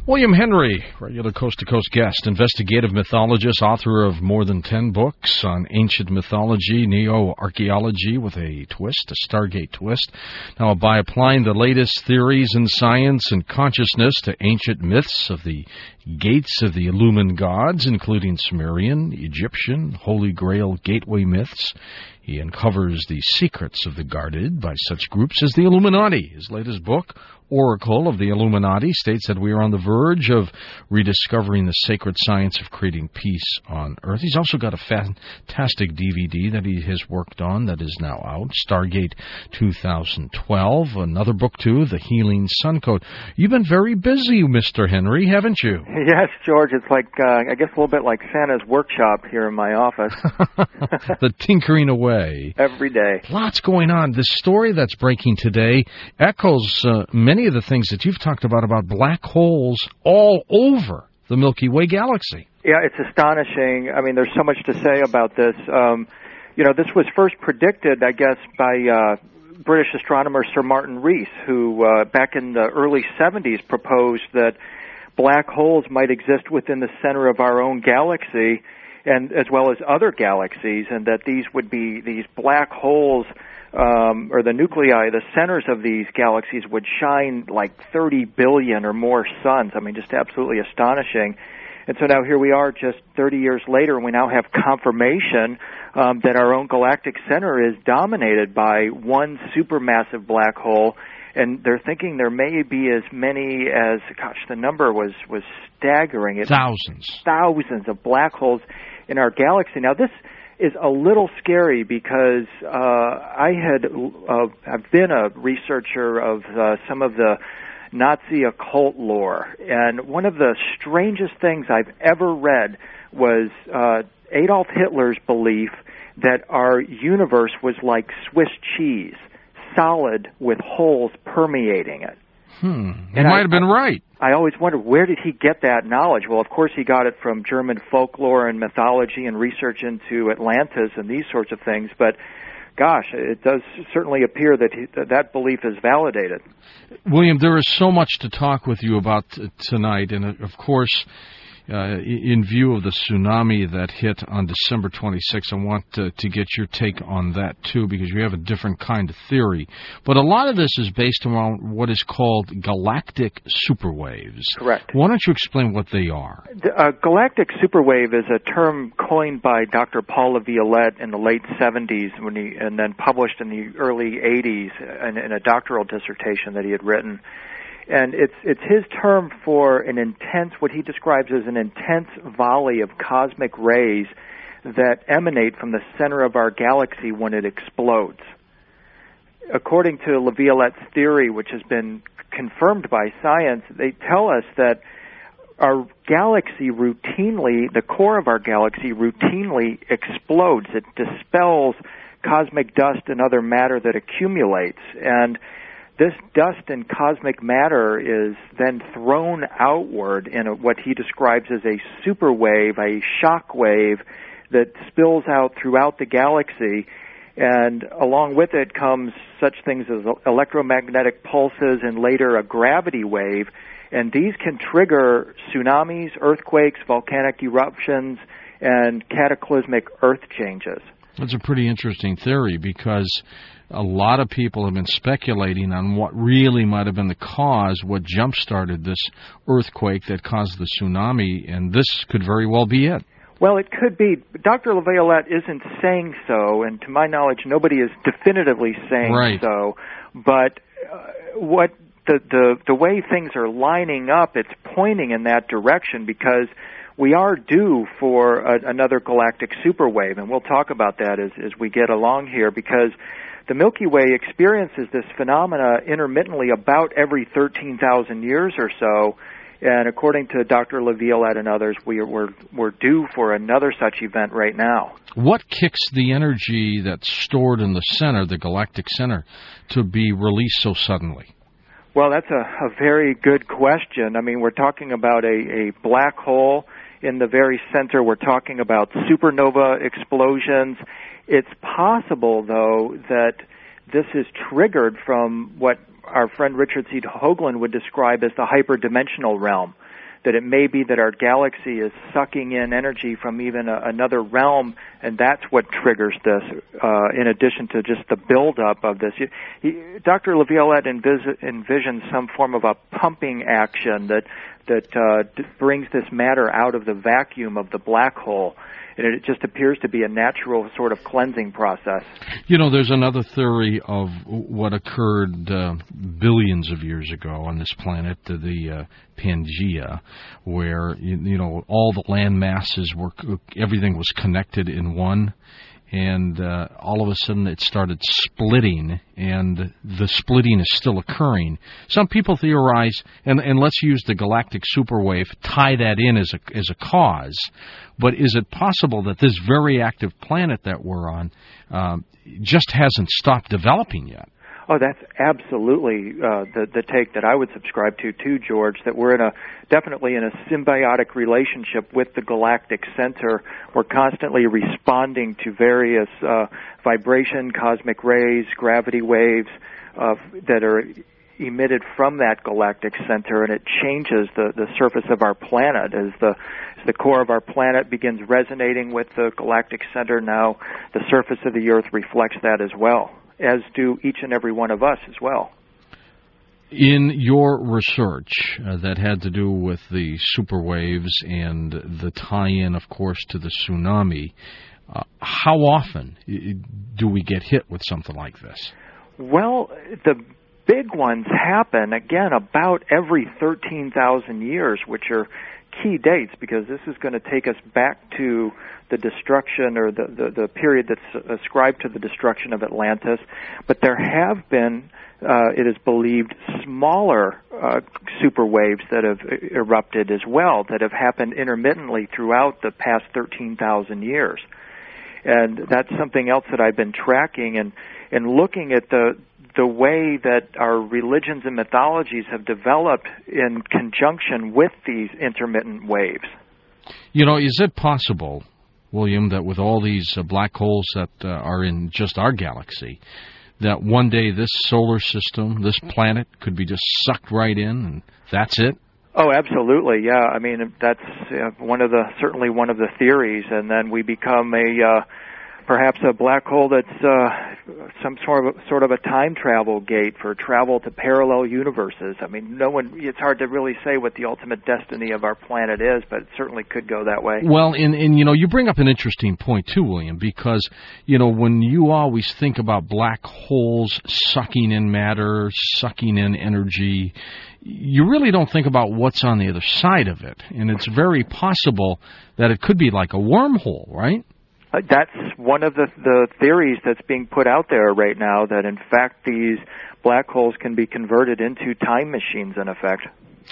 William Henry, regular coast-to-coast guest, investigative mythologist, author of more than 10 books on ancient mythology, neo-archaeology with a twist, a Stargate twist. Now, by applying the latest theories in science and consciousness to ancient myths of the gates of the Illumined gods, including Sumerian, Egyptian, Holy Grail gateway myths, he uncovers the secrets of the guarded by such groups as the Illuminati. His latest book, Oracle of the Illuminati, states that we are on the verge of rediscovering the sacred science of creating peace on Earth. He's also got a fantastic DVD that he has worked on that is now out, Stargate 2012. Another book, too, The Healing Sun Code. You've been very busy, Mr. Henry, haven't you? Yes, George. It's like, I guess a little bit like Santa's workshop here in my office. The tinkering away. Every day. Lots going on. The story that's breaking today echoes many of the things that you've talked about black holes all over the Milky Way galaxy. Yeah, it's astonishing. I mean, there's so much to say about this. This was first predicted, I guess, by British astronomer Sir Martin Rees, who back in the early 70s proposed that black holes might exist within the center of our own galaxy, and as well as other galaxies, and that these would be these black holes, or the nuclei, the centers of these galaxies would shine like 30 billion or more suns. I mean, just absolutely astonishing. And so now here we are just 30 years later, and we now have confirmation that our own galactic center is dominated by one supermassive black hole. And they're thinking there may be as many as, the number was staggering. Thousands of black holes in our galaxy. Now, this is a little scary because I've been a researcher of some of the Nazi occult lore, and one of the strangest things I've ever read was Adolf Hitler's belief that our universe was like Swiss cheese, solid with holes permeating it. He might have been right. I always wondered, where did he get that knowledge? Well, of course, he got it from German folklore and mythology and research into Atlantis and these sorts of things. But, gosh, it does certainly appear that that belief is validated. William, there is so much to talk with you about tonight. And, of course, in view of the tsunami that hit on December 26th, I want to get your take on that, too, because you have a different kind of theory. But a lot of this is based around what is called galactic superwaves. Correct. Why don't you explain what they are? Galactic superwave is a term coined by Dr. Paul Laviolette in the late 70s and then published in the early 80s in a doctoral dissertation that he had written. And it's his term for an intense, what he describes as an intense volley of cosmic rays that emanate from the center of our galaxy when it explodes. According to Laviolette's theory, which has been confirmed by science, they tell us that our galaxy routinely, the core of our galaxy routinely explodes. It dispels cosmic dust and other matter that accumulates. And this dust and cosmic matter is then thrown outward in what he describes as a super wave, a shock wave that spills out throughout the galaxy. And along with it comes such things as electromagnetic pulses and later a gravity wave. And these can trigger tsunamis, earthquakes, volcanic eruptions, and cataclysmic earth changes. That's a pretty interesting theory because a lot of people have been speculating on what really might have been the cause, what jump-started this earthquake that caused the tsunami, and this could very well be it. Well, it could be. Dr. Laviolette isn't saying so, and to my knowledge, nobody is definitively saying so. But what the way things are lining up, it's pointing in that direction because we are due for another galactic superwave, and we'll talk about that as we get along here because the Milky Way experiences this phenomena intermittently about every 13,000 years or so, and according to Dr. Laviolette and others, we're due for another such event right now. What kicks the energy that's stored in the center, the galactic center, to be released so suddenly? Well, that's a very good question. I mean, we're talking about a black hole in the very center. We're talking about supernova explosions. It's possible, though, that this is triggered from what our friend Richard C. Hoagland would describe as the hyperdimensional realm. that it may be that our galaxy is sucking in energy from even another realm, and that's what triggers this, in addition to just the buildup of this. Dr. LaViolette envisions some form of a pumping action that brings this matter out of the vacuum of the black hole. And it just appears to be a natural sort of cleansing process. You know, there's another theory of what occurred billions of years ago on this planet, the Pangea, where, you know, all the land masses everything was connected in one. And all of a sudden it started splitting, and the splitting is still occurring. Some people theorize, and let's use the galactic superwave, tie that in as a cause. But is it possible that this very active planet that we're on just hasn't stopped developing yet? Oh, that's absolutely the take that I would subscribe to too, George, that we're definitely in a symbiotic relationship with the galactic center. We're constantly responding to various vibration, cosmic rays, gravity waves that are emitted from that galactic center, and it changes the surface of our planet. As the core of our planet begins resonating with the galactic center, now the surface of the Earth reflects that as well, as do each and every one of us as well. In your research that had to do with the superwaves and the tie-in, of course, to the tsunami, how often do we get hit with something like this? Well, the big ones happen, again, about every 13,000 years, which are key dates, because this is going to take us back to the destruction, or the period that's ascribed to the destruction of Atlantis. But there have been, it is believed, smaller super waves that have erupted as well, that have happened intermittently throughout the past 13,000 years. And that's something else that I've been tracking and looking at the way that our religions and mythologies have developed in conjunction with these intermittent waves. You know, is it possible, William, that with all these black holes that are in just our galaxy, that one day this solar system, this planet, could be just sucked right in and that's it? Oh, absolutely, yeah. I mean, that's certainly one of the theories, and then we become perhaps a black hole that's some sort of a time travel gate for travel to parallel universes. I mean, it's hard to really say what the ultimate destiny of our planet is, but it certainly could go that way. Well, and you know, you bring up an interesting point too, William, because, you know, when you always think about black holes sucking in matter, sucking in energy, you really don't think about what's on the other side of it. And it's very possible that it could be like a wormhole, right? That's one of the theories that's being put out there right now, that in fact these black holes can be converted into time machines in effect.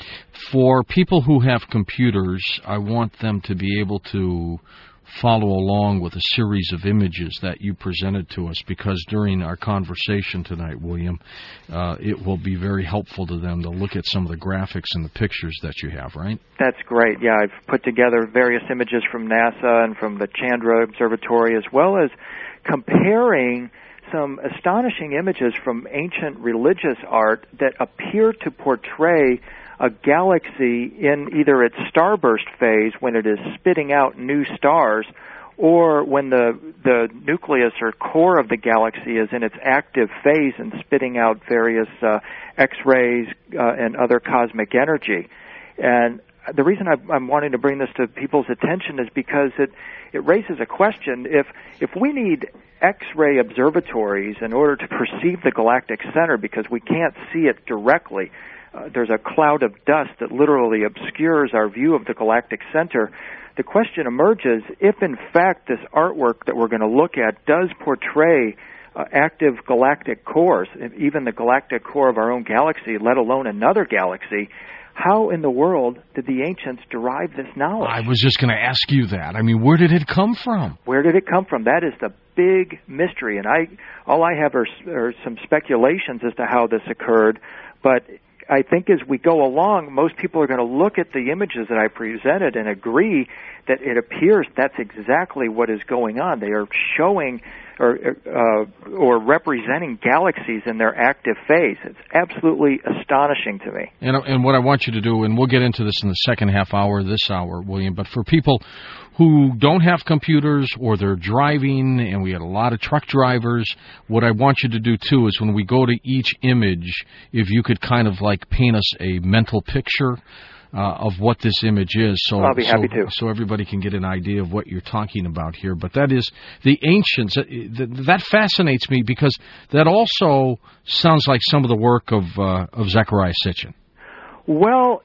For people who have computers, I want them to be able to follow along with a series of images that you presented to us, because during our conversation tonight, William, it will be very helpful to them to look at some of the graphics and the pictures that you have, right? That's great. Yeah, I've put together various images from NASA and from the Chandra Observatory, as well as comparing some astonishing images from ancient religious art that appear to portray a galaxy in either its starburst phase, when it is spitting out new stars, or when the nucleus or core of the galaxy is in its active phase and spitting out various X-rays and other cosmic energy. And the reason I'm wanting to bring this to people's attention is because it raises a question. If we need X-ray observatories in order to perceive the galactic center, because we can't see it directly, there's a cloud of dust that literally obscures our view of the galactic center, the question emerges, if in fact this artwork that we're going to look at does portray active galactic cores, even the galactic core of our own galaxy, let alone another galaxy, how in the world did the ancients derive this knowledge? I was just going to ask you that. I mean, where did it come from? Where did it come from? That is the big mystery, and all I have are some speculations as to how this occurred, but I think as we go along, most people are going to look at the images that I presented and agree that it appears that's exactly what is going on. They are showing or representing galaxies in their active phase. It's absolutely astonishing to me. And what I want you to do, and we'll get into this in the second half hour of this hour, William, but for people who don't have computers or they're driving, and we had a lot of truck drivers, what I want you to do too is when we go to each image, if you could kind of like paint us a mental picture of what this image is, so I'll be happy to. So everybody can get an idea of what you're talking about here. But that is the ancients. That fascinates me because that also sounds like some of the work of Zecharia Sitchin. Well,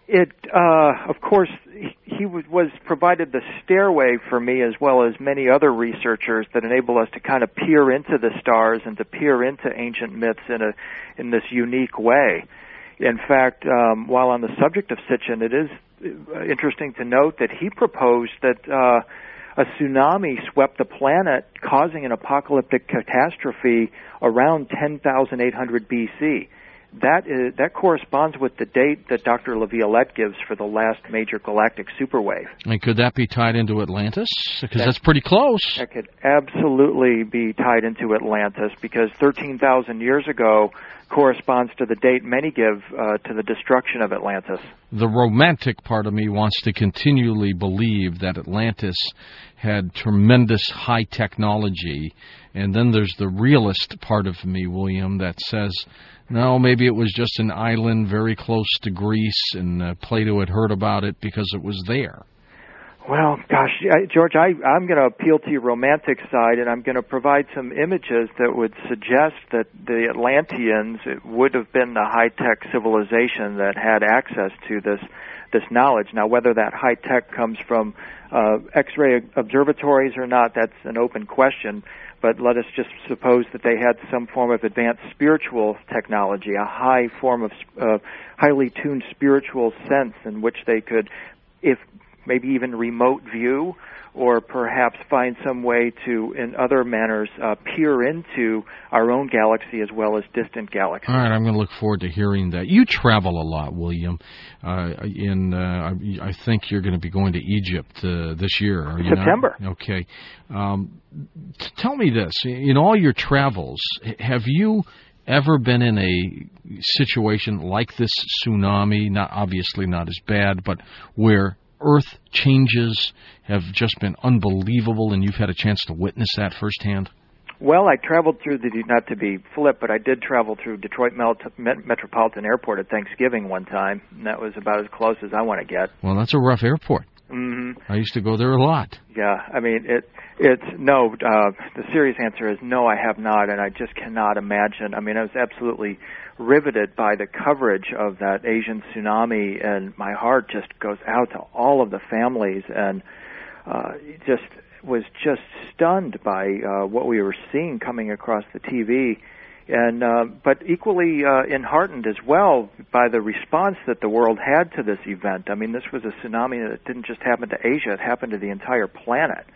of course, he was provided the stairway for me, as well as many other researchers, that enable us to kind of peer into the stars and to peer into ancient myths in this unique way. In fact, while on the subject of Sitchin, it is interesting to note that he proposed that a tsunami swept the planet, causing an apocalyptic catastrophe around 10,800 BC. That corresponds with the date that Dr. La Violette gives for the last major galactic superwave. And could that be tied into Atlantis? Because that's pretty close. That could absolutely be tied into Atlantis, because 13,000 years ago corresponds to the date many give to the destruction of Atlantis. The romantic part of me wants to continually believe that Atlantis had tremendous high technology, and then there's the realist part of me, William, that says, no, maybe it was just an island very close to Greece, and Plato had heard about it because it was there. Well, gosh, George, I'm going to appeal to your romantic side, and I'm going to provide some images that would suggest that the Atlanteans would have been the high-tech civilization that had access to this knowledge. Now, whether that high-tech comes from X-ray observatories or not, that's an open question. But let us just suppose that they had some form of advanced spiritual technology, a high form of highly tuned spiritual sense in which they could, if maybe even remote view, or perhaps find some way to, in other manners, peer into our own galaxy as well as distant galaxies. All right, I'm going to look forward to hearing that. You travel a lot, William. I think you're going to be going to Egypt this year, are you September. not? Okay. Tell me this. In all your travels, have you ever been in a situation like this tsunami, obviously not as bad, but where Earth changes have just been unbelievable, and you've had a chance to witness that firsthand? Well, I traveled through not to be flip, but I did travel through Detroit Metropolitan Airport at Thanksgiving one time, and that was about as close as I want to get. Well, that's a rough airport. Mm-hmm. I used to go there a lot. Yeah, I mean, it's no, the serious answer is no, I have not, and I just cannot imagine. I mean, I was absolutely riveted by the coverage of that Asian tsunami, and my heart just goes out to all of the families, and just was just stunned by what we were seeing coming across the TV, and but equally enheartened as well by the response that the world had to this event. I mean, this was a tsunami that didn't just happen to Asia; it happened to the entire planet.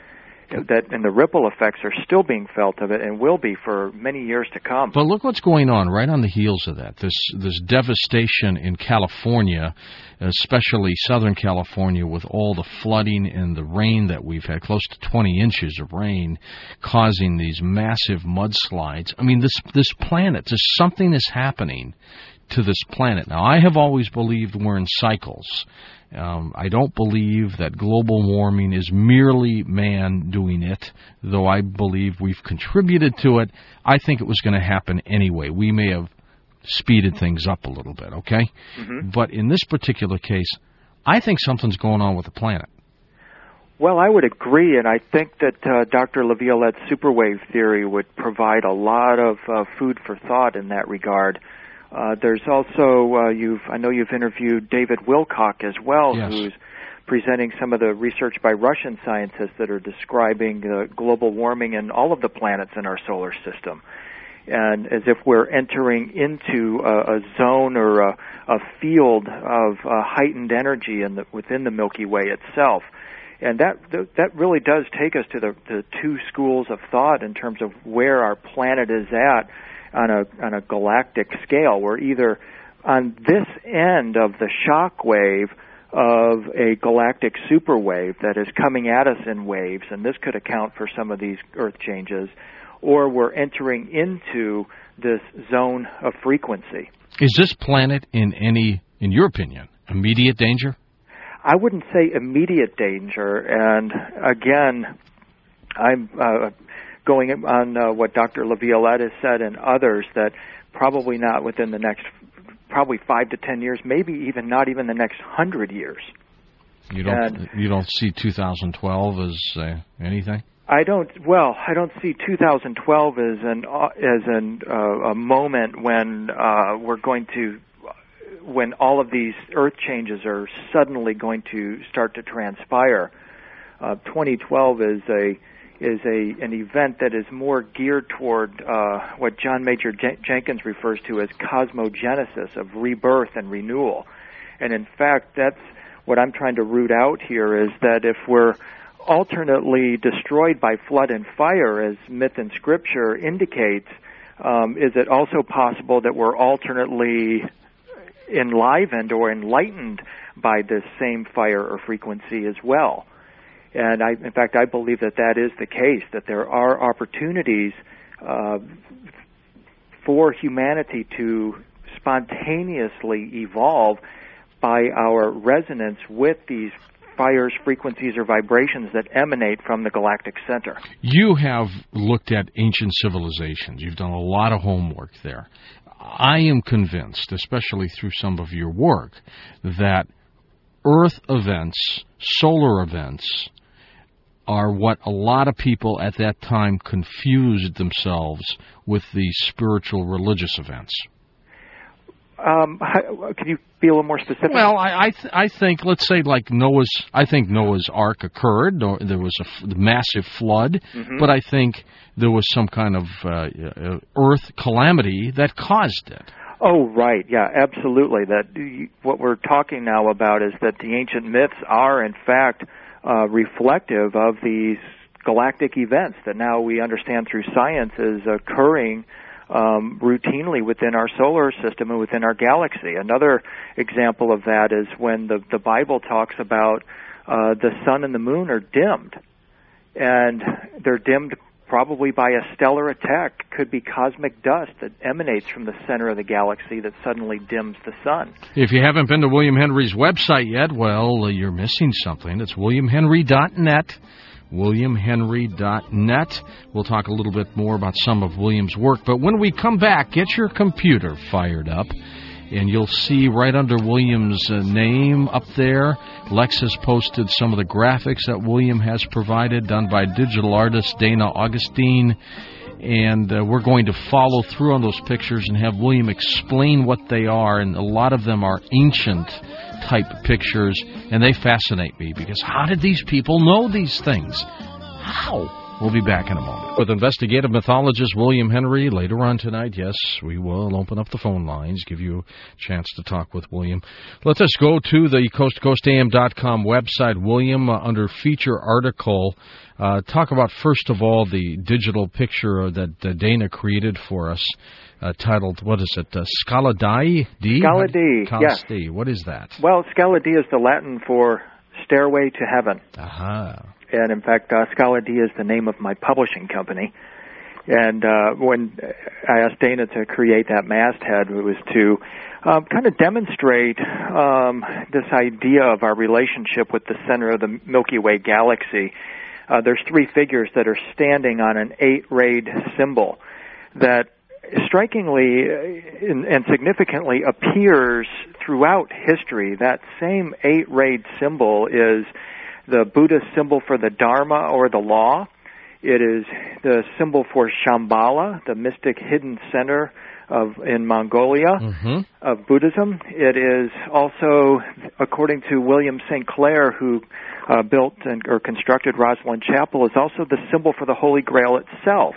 And the ripple effects are still being felt of it, and will be for many years to come. But look what's going on right on the heels of that. This devastation in California, especially Southern California, with all the flooding and the rain that we've had, close to 20 inches of rain, causing these massive mudslides. I mean, this planet, there's something is happening to this planet. Now, I have always believed we're in cycles. I don't believe that global warming is merely man doing it, though I believe we've contributed to it. I think it was going to happen anyway. We may have speeded things up a little bit, okay? Mm-hmm. But in this particular case, I think something's going on with the planet. Well, I would agree, and I think that Dr. La Violette's superwave theory would provide a lot of food for thought in that regard. There's also, I know you've interviewed David Wilcock as well, yes, who's presenting some of the research by Russian scientists that are describing global warming in all of the planets in our solar system. And as if we're entering into a zone or a field of heightened energy within the Milky Way itself. And that really does take us to the two schools of thought in terms of where our planet is at on a galactic scale. We're either on this end of the shock wave of a galactic superwave that is coming at us in waves, and this could account for some of these Earth changes, or we're entering into this zone of frequency. Is this planet in your opinion, immediate danger? I wouldn't say immediate danger, and again, I'm going on what Dr. LaViolette has said and others, that probably not within the next 5 to 10 years, maybe even not even the next 100 years. You don't see 2012 as anything? I don't see 2012 as a moment when when all of these Earth changes are suddenly going to start to transpire. 2012 is an event that is more geared toward what John Major Jenkins refers to as cosmogenesis, of rebirth and renewal. And in fact, that's what I'm trying to root out here, is that if we're alternately destroyed by flood and fire, as myth and scripture indicates, is it also possible that we're alternately enlivened or enlightened by this same fire or frequency as well? And in fact, I believe that is the case, that there are opportunities for humanity to spontaneously evolve by our resonance with these fires, frequencies, or vibrations that emanate from the galactic center. You have looked at ancient civilizations. You've done a lot of homework there. I am convinced, especially through some of your work, that Earth events, solar events, are what a lot of people at that time confused themselves with the spiritual religious events. Can you be a little more specific? Well, I think, let's say, like Noah's Ark occurred, or there was a massive flood, but I think there was some kind of earth calamity that caused it. Oh, right. Yeah, absolutely. What we're talking now about is that the ancient myths are, in fact, reflective of these galactic events that now we understand through science is occurring routinely within our solar system and within our galaxy. Another example of that is when the Bible talks about the sun and the moon are dimmed, and they're dimmed probably by a stellar attack. Could be cosmic dust that emanates from the center of the galaxy that suddenly dims the sun. If you haven't been to William Henry's website yet, well, you're missing something. It's williamhenry.net. WilliamHenry.net. We'll talk a little bit more about some of William's work, but when we come back, get your computer fired up, and you'll see right under William's name up there, Lex has posted some of the graphics that William has provided, done by digital artist Dana Augustine, and we're going to follow through on those pictures and have William explain what they are, and a lot of them are ancient type pictures, and they fascinate me, because how did these people know these things? How? We'll be back in a moment with investigative mythologist William Henry later on tonight. Yes, we will open up the phone lines, give you a chance to talk with William. Let us go to the coasttocoastam.com website. William, under feature article, talk about, first of all, the digital picture that Dana created for us, titled, what is it, Scala Dei? Scala Dei, yes. What is that? Well, Scala Dei is the Latin for Stairway to Heaven. Aha. And in fact, Scala Dei is the name of my publishing company. And when I asked Dana to create that masthead, it was to kind of demonstrate this idea of our relationship with the center of the Milky Way galaxy. There's three figures that are standing on an 8-rayed symbol that strikingly and significantly appears throughout history. That same 8-rayed symbol is the Buddhist symbol for the Dharma, or the law. It is the symbol for Shambhala, the mystic hidden center in Mongolia of Buddhism. It is also, according to William St. Clair, who built or constructed Rosslyn Chapel, is also the symbol for the Holy Grail itself.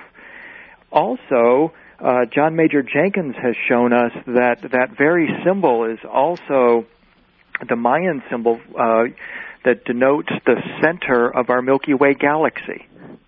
Also, John Major Jenkins has shown us that that very symbol is also the Mayan symbol that denotes the center of our Milky Way galaxy.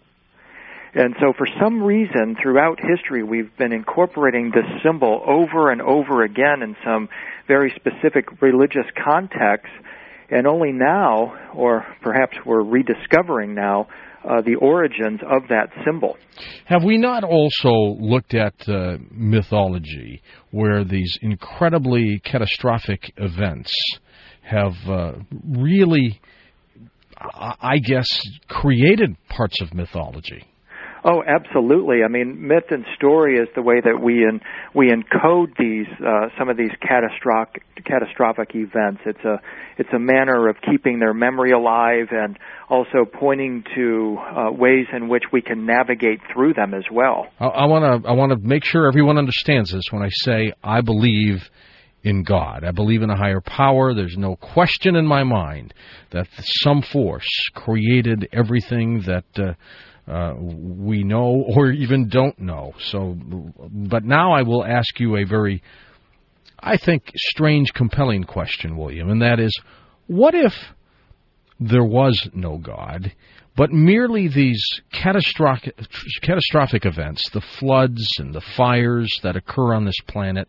And so for some reason, throughout history, we've been incorporating this symbol over and over again in some very specific religious contexts, and only now, or perhaps we're rediscovering now, the origins of that symbol. Have we not also looked at mythology where these incredibly catastrophic events have really, I guess, created parts of mythology? Oh, absolutely. I mean, myth and story is the way that we encode these some of these catastrophic events. It's a manner of keeping their memory alive and also pointing to ways in which we can navigate through them as well. I want to make sure everyone understands this when I say I believe in God. I believe in a higher power. There's no question in my mind that some force created everything that we know or even don't know. So, but now I will ask you a very, I think, strange, compelling question, William, and that is, what if there was no God, but merely these catastrophic events, the floods and the fires that occur on this planet,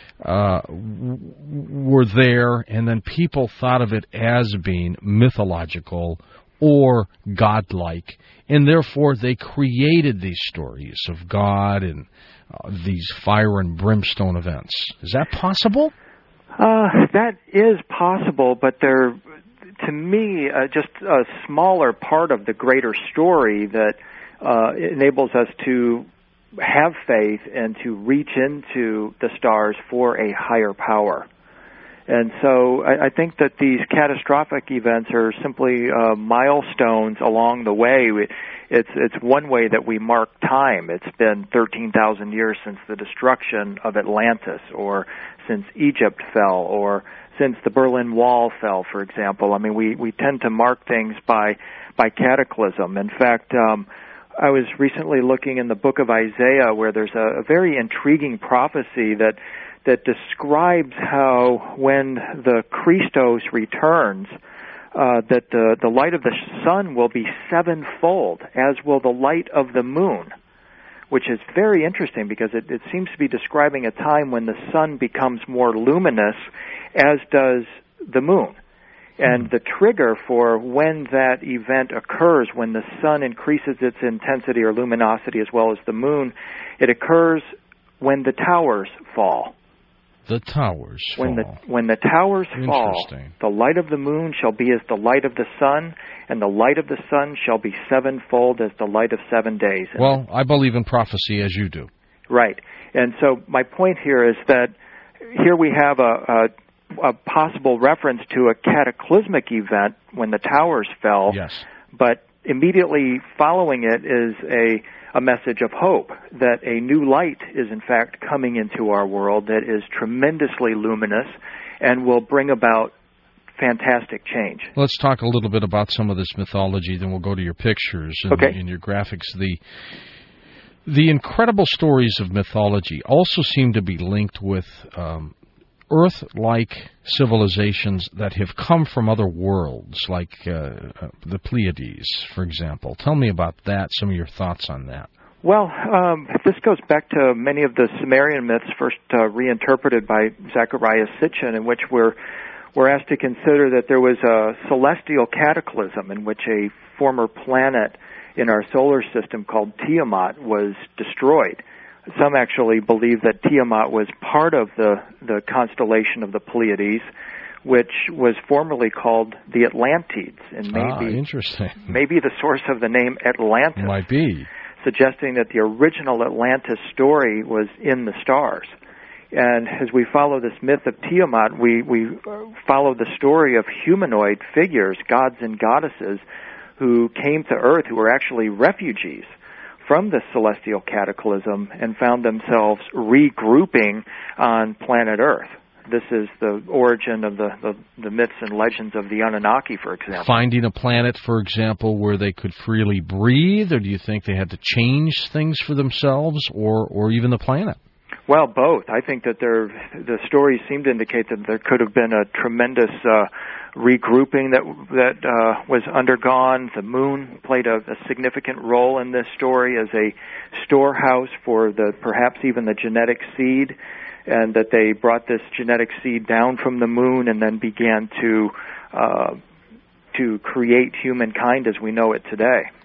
were there, and then people thought of it as being mythological or godlike, and therefore they created these stories of God and these fire and brimstone events. Is that possible? That is possible, but they're, to me, just a smaller part of the greater story that enables us to have faith and to reach into the stars for a higher power. And so I think that these catastrophic events are simply milestones along the way. It's one way that we mark time. It's been 13,000 years since the destruction of Atlantis, or since Egypt fell, or since the Berlin Wall fell, for example. I mean, we tend to mark things by cataclysm. In fact, I was recently looking in the book of Isaiah where there's a very intriguing prophecy that describes how when the Christos returns, that the light of the sun will be sevenfold, as will the light of the moon, which is very interesting because it seems to be describing a time when the sun becomes more luminous, as does the moon. And the trigger for when that event occurs, when the sun increases its intensity or luminosity as well as the moon, it occurs when the towers fall. The towers fall. When the towers fall, the light of the moon shall be as the light of the sun, and the light of the sun shall be sevenfold as the light of 7 days. Well, I believe in prophecy as you do. Right. And so my point here is that here we have a possible reference to a cataclysmic event when the towers fell, yes, but immediately following it is a message of hope that a new light is in fact coming into our world that is tremendously luminous and will bring about fantastic change. Let's talk a little bit about some of this mythology, then we'll go to your pictures and in your graphics. The incredible stories of mythology also seem to be linked with Earth-like civilizations that have come from other worlds, like the Pleiades, for example. Tell me about that, some of your thoughts on that. Well, this goes back to many of the Sumerian myths first reinterpreted by Zecharia Sitchin, in which we're asked to consider that there was a celestial cataclysm in which a former planet in our solar system called Tiamat was destroyed. Some actually believe that Tiamat was part of the constellation of the Pleiades, which was formerly called the Atlantids, and maybe the source of the name Atlantis might be suggesting that the original Atlantis story was in the stars. And as we follow this myth of Tiamat, we follow the story of humanoid figures, gods and goddesses, who came to Earth, who were actually refugees from the celestial cataclysm and found themselves regrouping on planet Earth. This is the origin of the myths and legends of the Anunnaki, for example. Finding a planet, for example, where they could freely breathe, or do you think they had to change things for themselves, or even the planet? Well, both. I think that the stories seem to indicate that there could have been a tremendous regrouping that was undergone. The moon played a significant role in this story as a storehouse for perhaps even the genetic seed, and that they brought this genetic seed down from the moon and then began to create humankind as we know it today.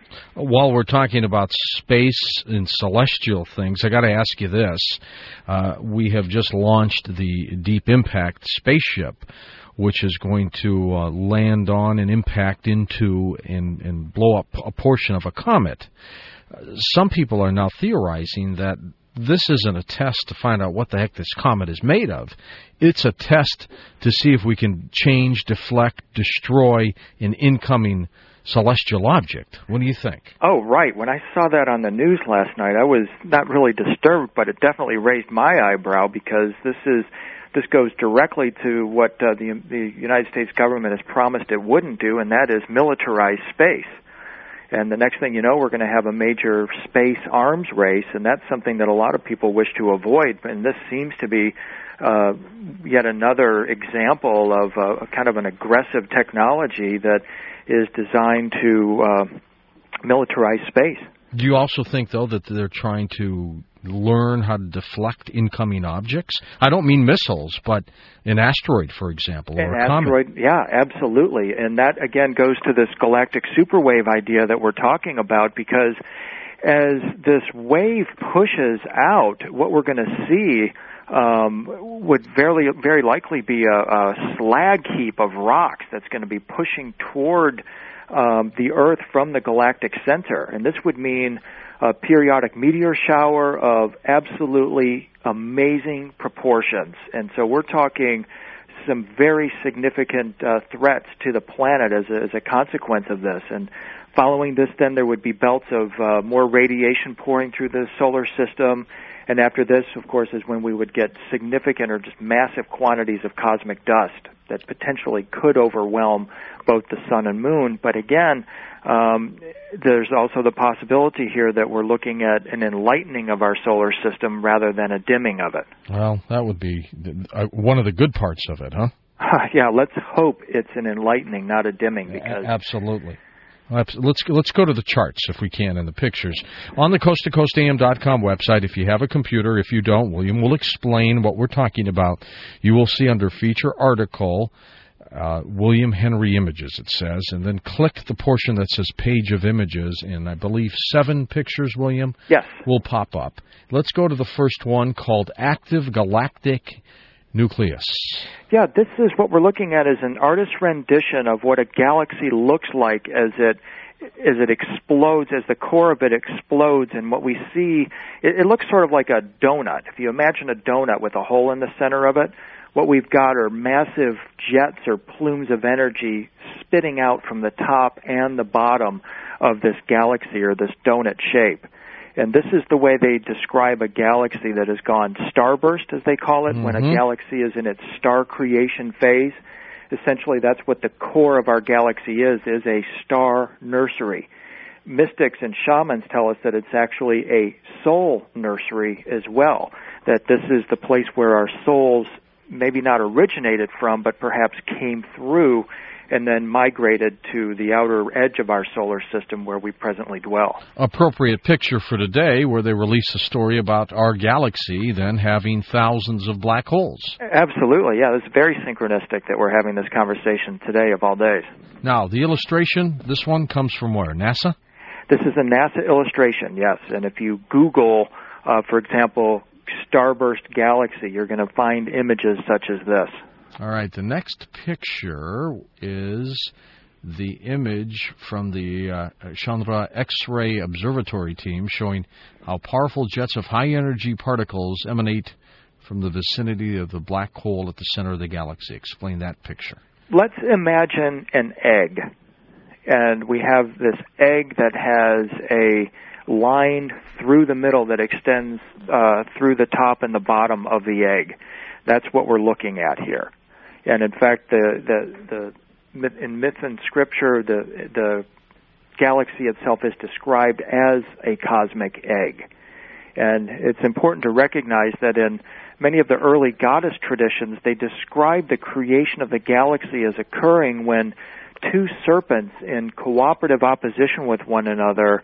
While we're talking about space and celestial things, I got to ask you this. We have just launched the Deep Impact spaceship, which is going to land on and impact into and blow up a portion of a comet. Some people are now theorizing that this isn't a test to find out what the heck this comet is made of. It's a test to see if we can change, deflect, destroy an incoming celestial object. What do you think? Oh, right. When I saw that on the news last night, I was not really disturbed, but it definitely raised my eyebrow, because this goes directly to what the United States government has promised it wouldn't do, and that is militarize space. And the next thing you know, we're going to have a major space arms race, and that's something that a lot of people wish to avoid. And this seems to be yet another example of kind of an aggressive technology that is designed to militarize space. Do you also think, though, that they're trying to learn how to deflect incoming objects? I don't mean missiles, but an asteroid, for example, or a comet. Yeah, absolutely. And that, again, goes to this galactic superwave idea that we're talking about, because as this wave pushes out, what we're going to see would very likely be a slag heap of rocks that's going to be pushing toward the Earth from the galactic center. And this would mean a periodic meteor shower of absolutely amazing proportions. And so we're talking some very significant threats to the planet as a consequence of this. And following this, then, there would be belts of more radiation pouring through the solar system. And after this, of course, is when we would get significant or just massive quantities of cosmic dust that potentially could overwhelm both the sun and moon. But again, there's also the possibility here that we're looking at an enlightening of our solar system rather than a dimming of it. Well, that would be one of the good parts of it, huh? Yeah, let's hope it's an enlightening, not a dimming. Because Absolutely. Let's go to the charts, if we can, and the pictures. On the coasttocoastam.com website, if you have a computer, if you don't, William will explain what we're talking about. You will see under feature article, William Henry Images, it says, and then click the portion that says page of images, and I believe 7 pictures, William, yes, will pop up. Let's go to the first one, called Active Galactic Nucleus. Yeah, this is what we're looking at, is an artist's rendition of what a galaxy looks like as it explodes, as the core of it explodes. And what we see, it looks sort of like a donut. If you imagine a donut with a hole in the center of it, what we've got are massive jets or plumes of energy spitting out from the top and the bottom of this galaxy, or this donut shape. And this is the way they describe a galaxy that has gone starburst, as they call it, when a galaxy is in its star creation phase. Essentially, that's what the core of our galaxy is a star nursery. Mystics and shamans tell us that it's actually a soul nursery as well, that this is the place where our souls maybe not originated from, but perhaps came through and then migrated to the outer edge of our solar system where we presently dwell. Appropriate picture for today, where they release a story about our galaxy then having thousands of black holes. Absolutely, yeah. It's very synchronistic that we're having this conversation today of all days. Now, the illustration, this one comes from where, NASA? This is a NASA illustration, yes. And if you Google, for example, starburst galaxy, you're going to find images such as this. All right, the next picture is the image from the Chandra X-ray Observatory team showing how powerful jets of high-energy particles emanate from the vicinity of the black hole at the center of the galaxy. Explain that picture. Let's imagine an egg, and we have this egg that has a line through the middle that extends through the top and the bottom of the egg. That's what we're looking at here. And in fact, in myth and scripture, the galaxy itself is described as a cosmic egg. And it's important to recognize that in many of the early goddess traditions, they describe the creation of the galaxy as occurring when two serpents in cooperative opposition with one another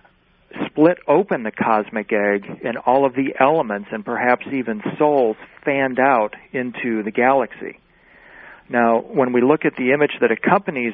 split open the cosmic egg, and all of the elements and perhaps even souls fanned out into the galaxy. Now, when we look at the image that accompanies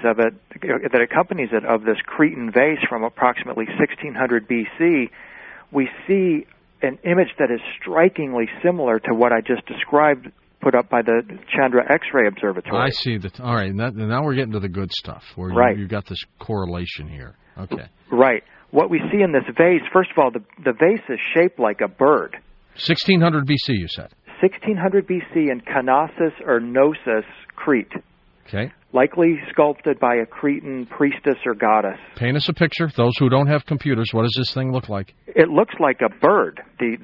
it of this Cretan vase from approximately 1600 BC, we see an image that is strikingly similar to what I just described, put up by the Chandra X-ray Observatory. I see that. All right, now we're getting to the good stuff, where right. You've got this correlation here. Okay. Right. What we see in this vase, first of all, the vase is shaped like a bird. 1600 BC, you said? 1600 BC in Knossos or Knossos, Crete. Okay. Likely sculpted by a Cretan priestess or goddess. Paint us a picture. Those who don't have computers, what does this thing look like? It looks like a bird.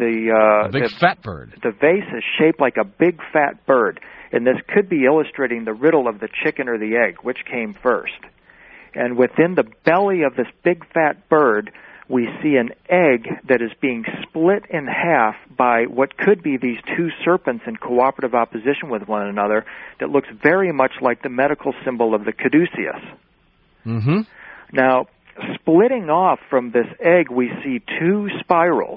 A big fat bird. The vase is shaped like a big fat bird, and this could be illustrating the riddle of the chicken or the egg, which came first. And within the belly of this big fat bird, we see an egg that is being split in half by what could be these two serpents in cooperative opposition with one another that looks very much like the medical symbol of the caduceus. Mm-hmm. Now, splitting off from this egg, we see two spirals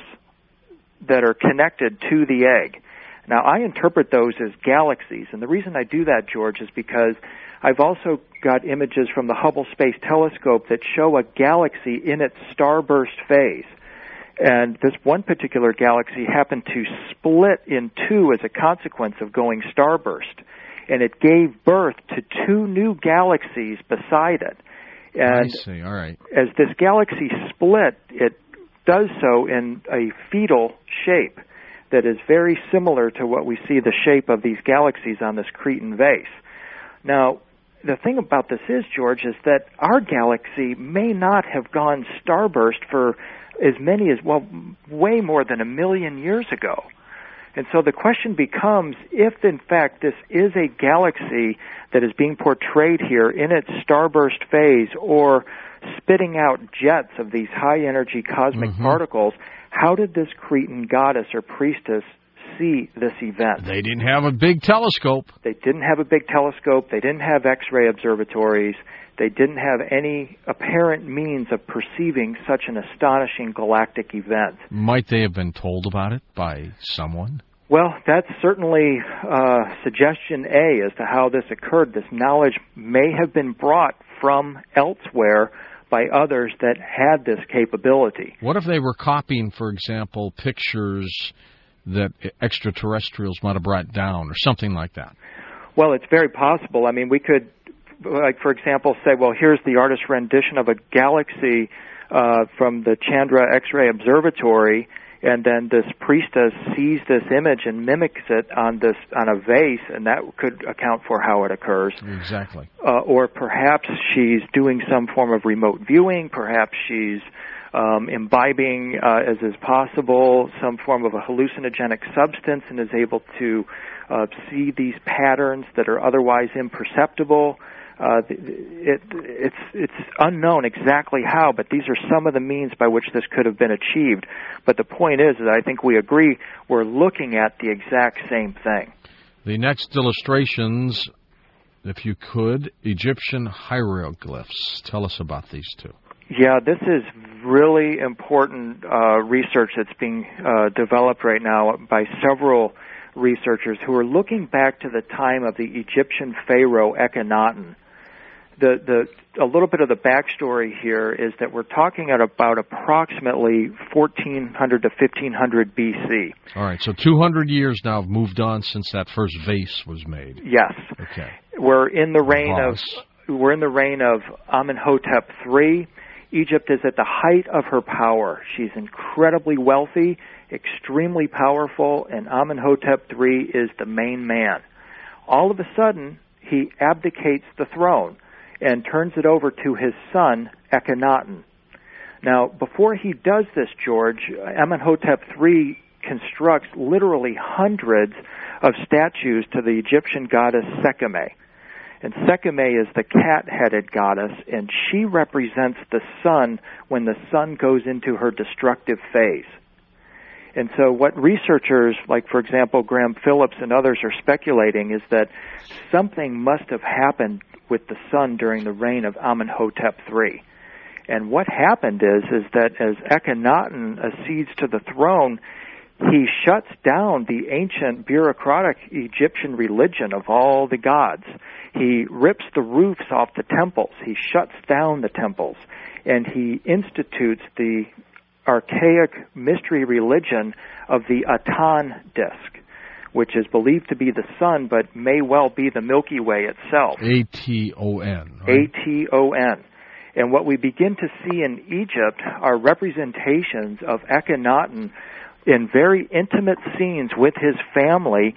that are connected to the egg. Now, I interpret those as galaxies, and the reason I do that, George, is because I've also got images from the Hubble Space Telescope that show a galaxy in its starburst phase. And this one particular galaxy happened to split in two as a consequence of going starburst. And it gave birth to two new galaxies beside it. And I see. All right. As this galaxy split, it does so in a fetal shape that is very similar to what we see the shape of these galaxies on this Cretan vase. Now, the thing about this is, George, is that our galaxy may not have gone starburst for as many as, well, way more than 1 million years ago. And so the question becomes, if in fact this is a galaxy that is being portrayed here in its starburst phase or spitting out jets of these high-energy cosmic particles, how did this Cretan goddess or priestess see this event? They didn't have a big telescope. They didn't have a big telescope. They didn't have X-ray observatories. They didn't have any apparent means of perceiving such an astonishing galactic event. Might they have been told about it by someone? Well, that's certainly suggestion A as to how this occurred. This knowledge may have been brought from elsewhere by others that had this capability. What if they were copying, for example, pictures that extraterrestrials might have brought down or something like that? Well, it's very possible. I mean, we could, like, for example, say, well, here's the artist's rendition of a galaxy from the Chandra X-ray Observatory, and then this priestess sees this image and mimics it on a vase, and that could account for how it occurs. Exactly. Or perhaps she's doing some form of remote viewing. Perhaps she's imbibing, as is possible, some form of a hallucinogenic substance and is able to see these patterns that are otherwise imperceptible. It's unknown exactly how, but these are some of the means by which this could have been achieved. But the point is that I think we agree we're looking at the exact same thing. The next illustrations, if you could, Egyptian hieroglyphs. Tell us about these two. Yeah, this is really important research that's being developed right now by several researchers who are looking back to the time of the Egyptian pharaoh Akhenaten. A little bit of the backstory here is that we're talking at about approximately 1400 to 1500 BC. All right, so 200 years now have moved on since that first vase was made. Yes. Okay. We're in the reign of Amenhotep III. Egypt is at the height of her power. She's incredibly wealthy, extremely powerful, and Amenhotep III is the main man. All of a sudden, he abdicates the throne and turns it over to his son, Akhenaten. Now, before he does this, George, Amenhotep III constructs literally hundreds of statues to the Egyptian goddess Sekhmet. And Sekhmet is the cat-headed goddess, and she represents the sun when the sun goes into her destructive phase. And so what researchers, like, for example, Graham Phillips and others are speculating is that something must have happened with the sun during the reign of Amenhotep III. And what happened is that as Akhenaten accedes to the throne, he shuts down the ancient bureaucratic Egyptian religion of all the gods. He rips the roofs off the temples. He shuts down the temples. And he institutes the archaic mystery religion of the Aton disk, which is believed to be the sun, but may well be the Milky Way itself. A-T-O-N. Right? A-T-O-N. And what we begin to see in Egypt are representations of Akhenaten in very intimate scenes with his family,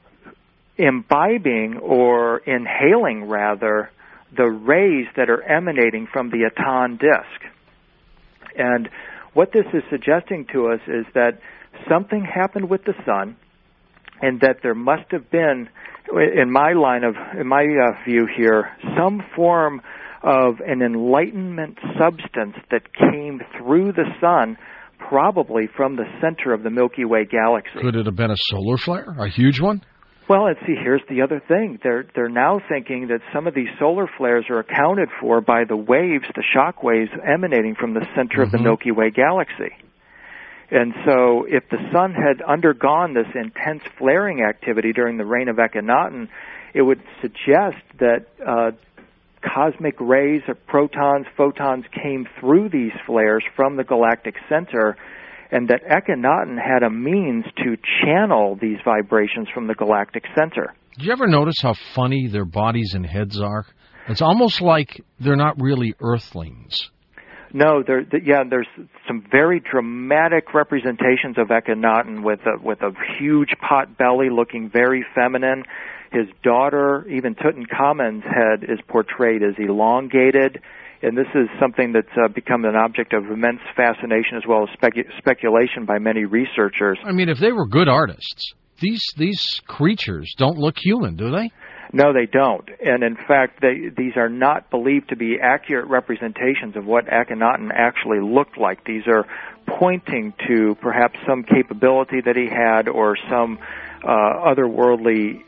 imbibing or inhaling, rather, the rays that are emanating from the Aton disk. And what this is suggesting to us is that something happened with the sun, and that there must have been, in my view here, some form of an enlightenment substance that came through the sun, probably from the center of the Milky Way galaxy. Could it have been a solar flare, a huge one? Well, and see, here's the other thing. They're now thinking that some of these solar flares are accounted for by the waves, the shock waves emanating from the center of the Milky Way galaxy. And so if the sun had undergone this intense flaring activity during the reign of Akhenaten, it would suggest that cosmic rays of protons, photons came through these flares from the galactic center, and that Akhenaten had a means to channel these vibrations from the galactic center. Did you ever notice how funny their bodies and heads are? It's almost like they're not really earthlings. No, there's some very dramatic representations of Akhenaten with a huge pot belly looking very feminine. His daughter, even Tutankhamun's head, is portrayed as elongated. And this is something that's become an object of immense fascination as well as speculation by many researchers. I mean, if they were good artists, these creatures don't look human, do they? No, they don't. And in fact, these are not believed to be accurate representations of what Akhenaten actually looked like. These are pointing to perhaps some capability that he had or some otherworldly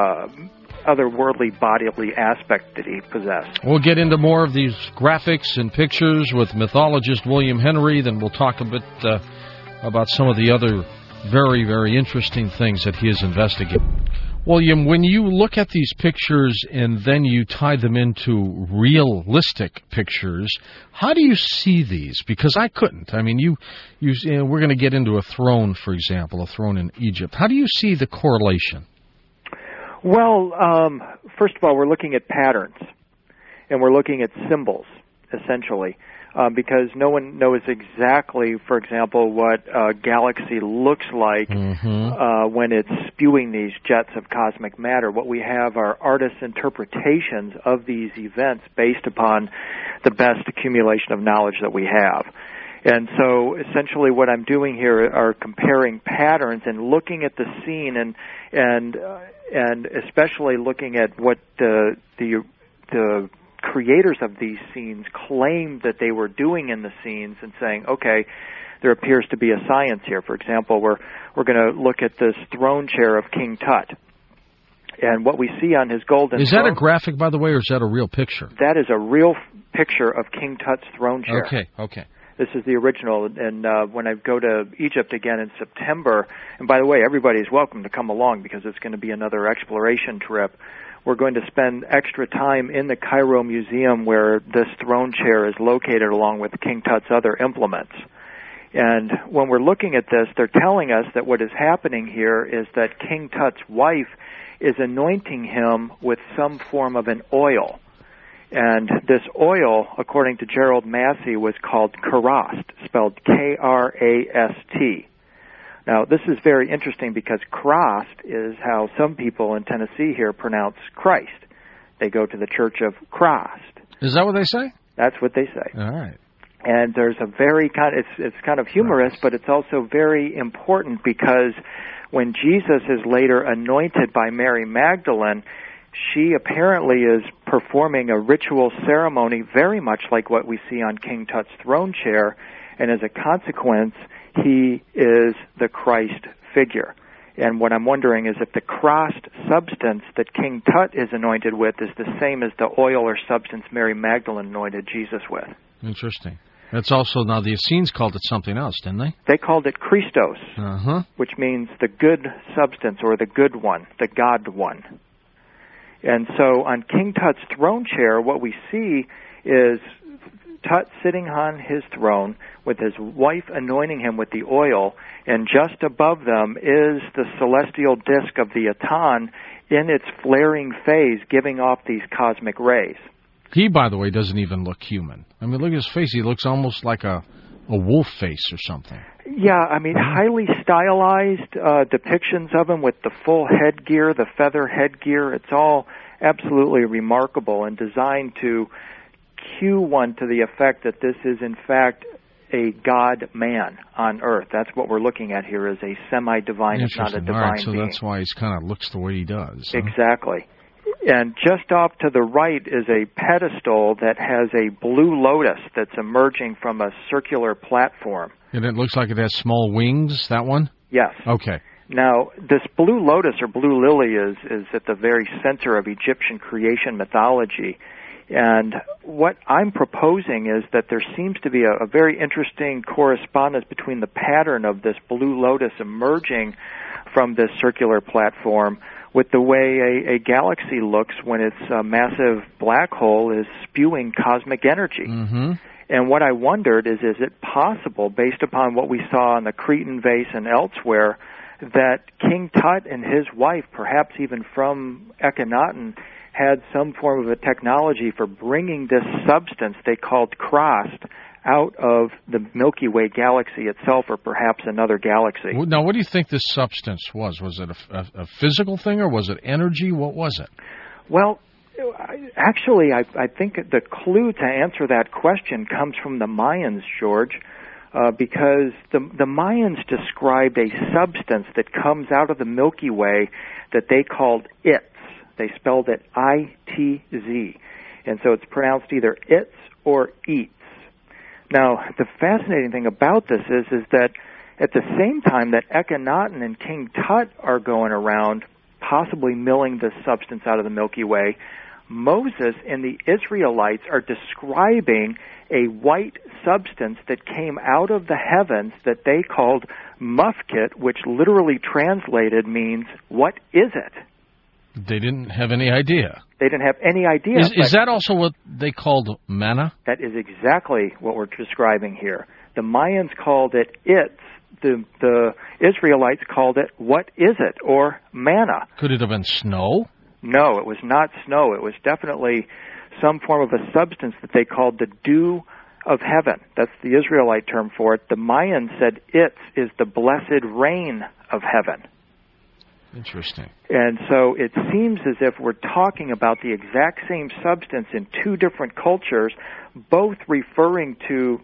bodily aspect that he possessed. We'll get into more of these graphics and pictures with mythologist William Henry. Then we'll talk a bit about some of the other very, very interesting things that he has investigated. William, when you look at these pictures and then you tie them into realistic pictures, how do you see these? Because I couldn't. I mean, we're going to get into a throne, for example, a throne in Egypt. How do you see the correlation? Well, first of all, we're looking at patterns, and we're looking at symbols, essentially, because no one knows exactly, for example, what a galaxy looks like when it's spewing these jets of cosmic matter. What we have are artists' interpretations of these events based upon the best accumulation of knowledge that we have. And so essentially what I'm doing here are comparing patterns and looking at the scene and especially looking at what the creators of these scenes claimed that they were doing in the scenes and saying, okay, there appears to be a science here. For example, we're going to look at this throne chair of King Tut. And what we see on his golden Is that a graphic, by the way, or is that a real picture? That is a real picture of King Tut's throne chair. Okay. This is the original, and when I go to Egypt again in September, and by the way, everybody is welcome to come along because it's going to be another exploration trip. We're going to spend extra time in the Cairo Museum where this throne chair is located along with King Tut's other implements. And when we're looking at this, they're telling us that what is happening here is that King Tut's wife is anointing him with some form of an oil. And this oil, according to Gerald Massey, was called Krast, spelled K-R-A-S-T. Now, this is very interesting because Krast is how some people in Tennessee here pronounce Christ. They go to the Church of Krast. Is that what they say? That's what they say. All right. And there's a very it's kind of humorous, but it's also very important because when Jesus is later anointed by Mary Magdalene, she apparently is performing a ritual ceremony very much like what we see on King Tut's throne chair, and as a consequence, he is the Christ figure. And what I'm wondering is if the Krast substance that King Tut is anointed with is the same as the oil or substance Mary Magdalene anointed Jesus with. Interesting. That's also, now the Essenes called it something else, didn't they? They called it Christos, which means the good substance or the good one, the God one. And so on King Tut's throne chair, what we see is Tut sitting on his throne with his wife anointing him with the oil, and just above them is the celestial disk of the Aton in its flaring phase, giving off these cosmic rays. He, by the way, doesn't even look human. I mean, look at his face. He looks almost like a wolf face or something. Yeah, I mean, highly stylized depictions of him with the full headgear, the feather headgear. It's all absolutely remarkable and designed to cue one to the effect that this is, in fact, a God-man on Earth. That's what we're looking at here, is a semi-divine, if not a divine All right, so being. that's why he kind of looks the way he does. Huh? Exactly. And just off to the right is a pedestal that has a blue lotus that's emerging from a circular platform. And it looks like it has small wings, that one? Yes. Okay. Now, this blue lotus or blue lily is at the very center of Egyptian creation mythology. And what I'm proposing is that there seems to be a very interesting correspondence between the pattern of this blue lotus emerging from this circular platform with the way a galaxy looks when its massive black hole is spewing cosmic energy. Mm-hmm. And what I wondered is it possible, based upon what we saw in the Cretan vase and elsewhere, that King Tut and his wife, perhaps even from Akhenaten, had some form of a technology for bringing this substance they called Krast out of the Milky Way galaxy itself, or perhaps another galaxy. Now, what do you think this substance was? Was it a physical thing, or was it energy? What was it? Well, actually, I think the clue to answer that question comes from the Mayans, George, because the Mayans described a substance that comes out of the Milky Way that they called Itz. They spelled it I-T-Z. And so it's pronounced either Itz or Eats. Now, the fascinating thing about this is that at the same time that Akhenaten and King Tut are going around possibly milling this substance out of the Milky Way, Moses and the Israelites are describing a white substance that came out of the heavens that they called Mufkit, which literally translated means, what is it? They didn't have any idea. They didn't have any idea. Is that also what they called manna? That is exactly what we're describing here. The Mayans called it Itz. The Israelites called it, what is it, or manna. Could it have been snow? No, it was not snow. It was definitely some form of a substance that they called the dew of heaven. That's the Israelite term for it. The Mayans said Itz is the blessed rain of heaven. Interesting. And so it seems as if we're talking about the exact same substance in two different cultures, both referring to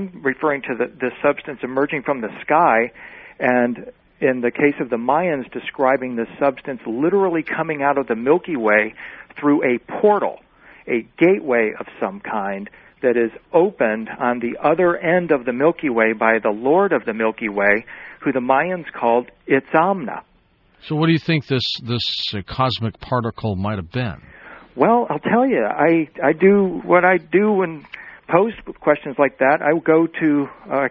the substance emerging from the sky, and in the case of the Mayans, describing the substance literally coming out of the Milky Way through a portal, a gateway of some kind that is opened on the other end of the Milky Way by the Lord of the Milky Way, who the Mayans called Itzamna. So what do you think this cosmic particle might have been? Well, I'll tell you, I do what I do when posed with questions like that. I go to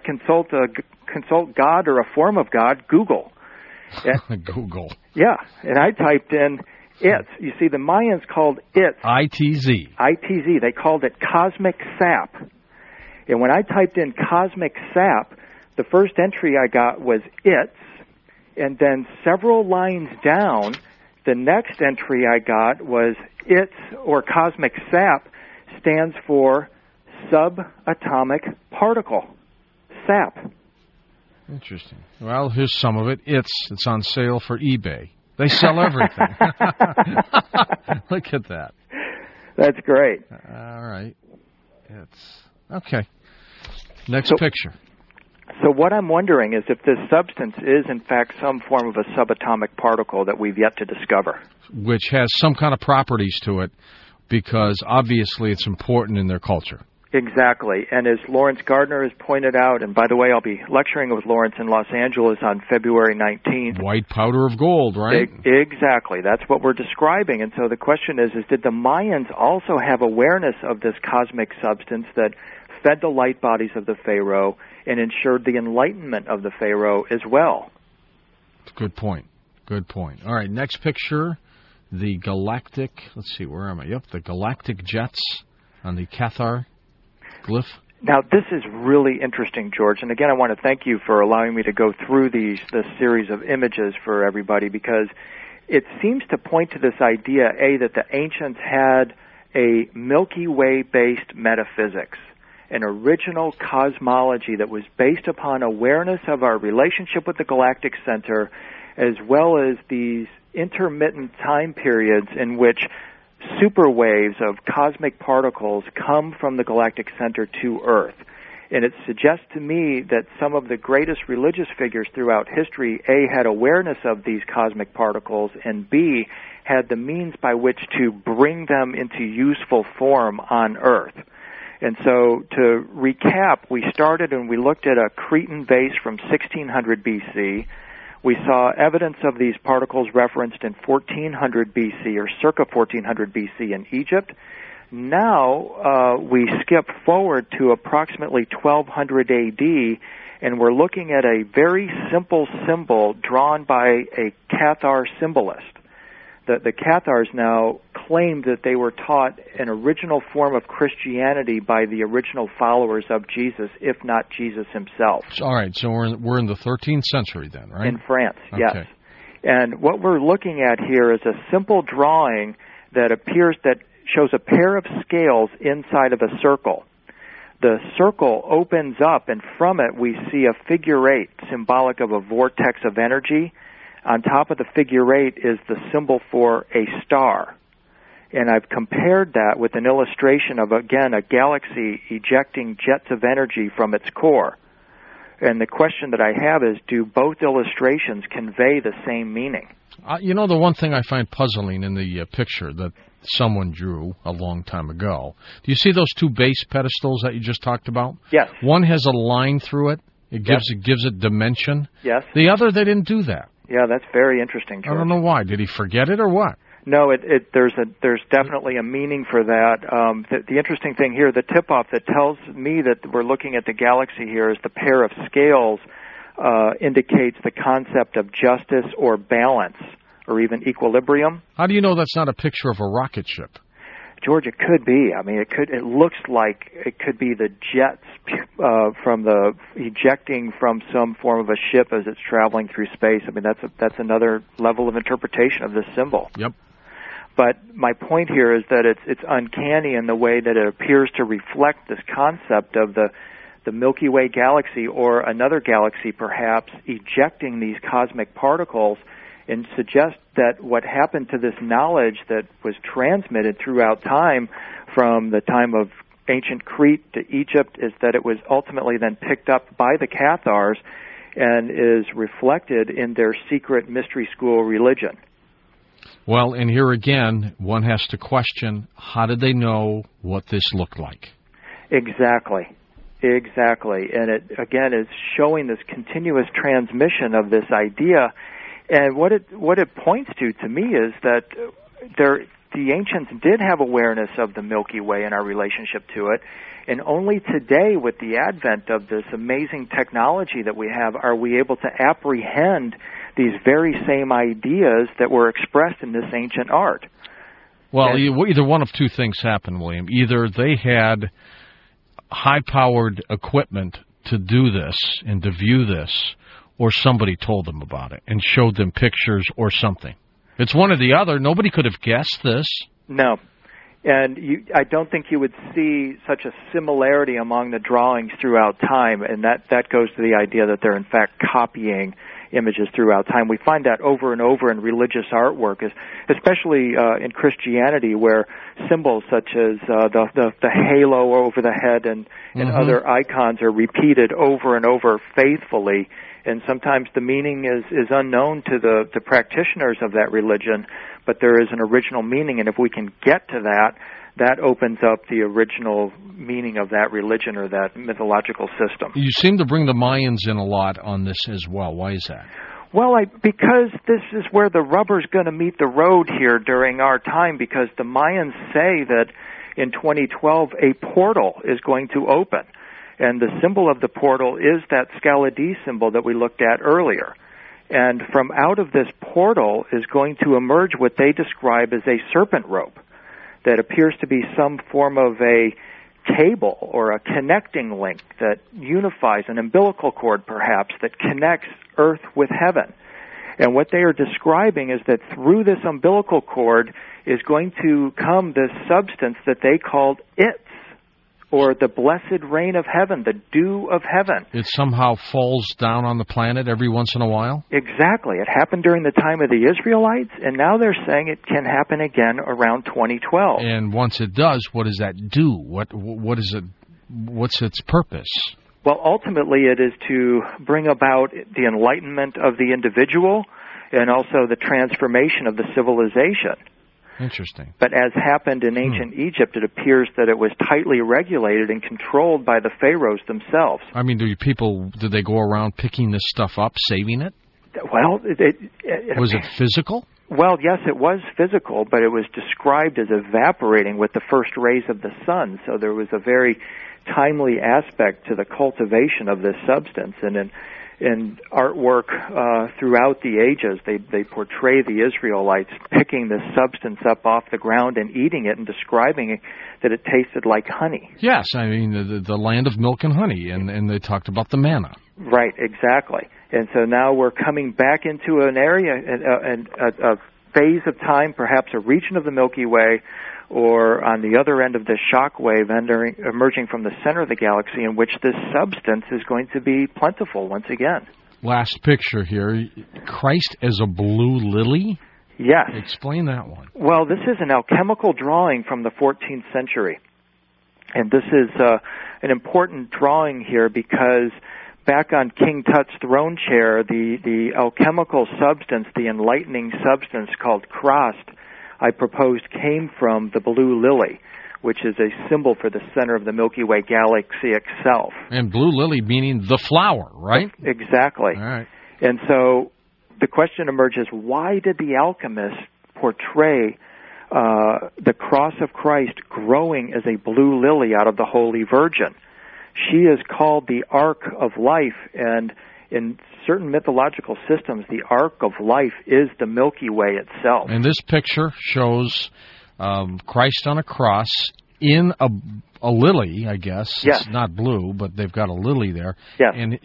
consult God or a form of God, Google. Google. Yeah, and I typed in Itz. You see, the Mayans called Itz. I-T-Z. I-T-Z. They called it cosmic sap. And when I typed in cosmic sap, the first entry I got was Itz. And then several lines down, the next entry I got was Itz, or cosmic sap, stands for subatomic particle, sap. Interesting. Well, here's some of it. It's on sale for eBay. They sell everything. Look at that. That's great. All right. Okay. Next picture. So what I'm wondering is if this substance is, in fact, some form of a subatomic particle that we've yet to discover. Which has some kind of properties to it, because obviously it's important in their culture. Exactly. And as Lawrence Gardner has pointed out, and by the way, I'll be lecturing with Lawrence in Los Angeles on February 19th. White powder of gold, right? Exactly. That's what we're describing. And so the question is did the Mayans also have awareness of this cosmic substance that fed the light bodies of the Pharaoh and ensured the enlightenment of the Pharaoh as well. Good point. Good point. All right, next picture, the galactic, let's see, where am I? Yep, the galactic jets on the Cathar glyph. Now, this is really interesting, George, and again, I want to thank you for allowing me to go through this series of images for everybody, because it seems to point to this idea, that the ancients had a Milky Way-based metaphysics, an original cosmology that was based upon awareness of our relationship with the galactic center, as well as these intermittent time periods in which super waves of cosmic particles come from the galactic center to Earth. And it suggests to me that some of the greatest religious figures throughout history, A, had awareness of these cosmic particles, and B, had the means by which to bring them into useful form on Earth. And so, to recap, we started and we looked at a Cretan vase from 1600 BC. We saw evidence of these particles referenced in 1400 BC, or circa 1400 BC in Egypt. Now we skip forward to approximately 1200 AD, and we're looking at a very simple symbol drawn by a Cathar symbolist. The Cathars now claim that they were taught an original form of Christianity by the original followers of Jesus, if not Jesus himself. All right, so we're in the 13th century then, right? In France, okay. Yes. And what we're looking at here is a simple drawing that shows a pair of scales inside of a circle. The circle opens up, and from it we see a figure 8, symbolic of a vortex of energy. On top of the figure 8 is the symbol for a star. And I've compared that with an illustration of, again, a galaxy ejecting jets of energy from its core. And the question that I have is, do both illustrations convey the same meaning? The one thing I find puzzling in the picture that someone drew a long time ago, do you see those two base pedestals that you just talked about? Yes. One has a line through it. It gives it dimension. Yes. The other, they didn't do that. Yeah, that's very interesting, George. I don't know why. Did he forget it or what? No, there's definitely a meaning for that. The interesting thing here, the tip-off that tells me that we're looking at the galaxy here is the pair of scales indicates the concept of justice or balance or even equilibrium. How do you know that's not a picture of a rocket ship? George, it could be. I mean, it looks like it could be the jets ejecting from some form of a ship as it's traveling through space. I mean, that's another level of interpretation of this symbol. Yep. But my point here is that it's uncanny in the way that it appears to reflect this concept of the Milky Way galaxy, or another galaxy perhaps, ejecting these cosmic particles, and suggest that what happened to this knowledge that was transmitted throughout time, from the time of ancient Crete to Egypt, is that it was ultimately then picked up by the Cathars and is reflected in their secret mystery school religion. Well, and here again, one has to question, how did they know what this looked like? Exactly. And it, again, is showing this continuous transmission of this idea. And what it points to me, is that the ancients did have awareness of the Milky Way and our relationship to it, and only today, with the advent of this amazing technology that we have, are we able to apprehend these very same ideas that were expressed in this ancient art. Well, either one of two things happened, William. Either they had high-powered equipment to do this and to view this, or somebody told them about it and showed them pictures or something. It's one or the other. Nobody could have guessed this. No. And I don't think you would see such a similarity among the drawings throughout time, and that goes to the idea that they're in fact copying images throughout time. We find that over and over in religious artwork, especially in Christianity, where symbols such as the halo over the head and other icons are repeated over and over faithfully. And sometimes the meaning is unknown to the practitioners of that religion, but there is an original meaning, and if we can get to that opens up the original meaning of that religion or that mythological system. You seem to bring the Mayans in a lot on this as well. Why is that? Well, because this is where the rubber's going to meet the road here during our time, because the Mayans say that, in 2012, a portal is going to open. And the symbol of the portal is that Scala D symbol that we looked at earlier. And from out of this portal is going to emerge what they describe as a serpent rope that appears to be some form of a cable or a connecting link that unifies, an umbilical cord perhaps, that connects earth with heaven. And what they are describing is that through this umbilical cord is going to come this substance that they called Itz, or the blessed rain of heaven, the dew of heaven. It somehow falls down on the planet every once in a while? Exactly. It happened during the time of the Israelites, and now they're saying it can happen again around 2012. And once it does, what does that do? What is it? What's its purpose? Well, ultimately it is to bring about the enlightenment of the individual and also the transformation of the civilization. Interesting. But as happened in ancient Egypt, it appears that it was tightly regulated and controlled by the pharaohs themselves. I mean, do they go around picking this stuff up, saving it? Well, was it physical? Well, yes, it was physical, but it was described as evaporating with the first rays of the sun. So there was a very timely aspect to the cultivation of this substance. And in artwork throughout the ages, they portray the Israelites picking this substance up off the ground and eating it and describing it, that it tasted like honey. Yes, I mean, the land of milk and honey, and they talked about the manna. Right, exactly. And so now we're coming back into an area, a phase of time, perhaps a region of the Milky Way, or on the other end of this shock wave emerging from the center of the galaxy, in which this substance is going to be plentiful once again. Last picture here, Christ as a blue lily? Yes. Explain that one. Well, this is an alchemical drawing from the 14th century. And this is an important drawing here because back on King Tut's throne chair, the alchemical substance, the enlightening substance called Krast, I proposed came from the blue lily, which is a symbol for the center of the Milky Way galaxy itself. And blue lily meaning the flower, right? Exactly. All right. And so the question emerges, why did the alchemists portray the cross of Christ growing as a blue lily out of the Holy Virgin? She is called the Ark of Life, and in certain mythological systems, the Ark of Life is the Milky Way itself. And this picture shows Christ on a cross in a lily, I guess. Yes. It's not blue, but they've got a lily there. Yes. And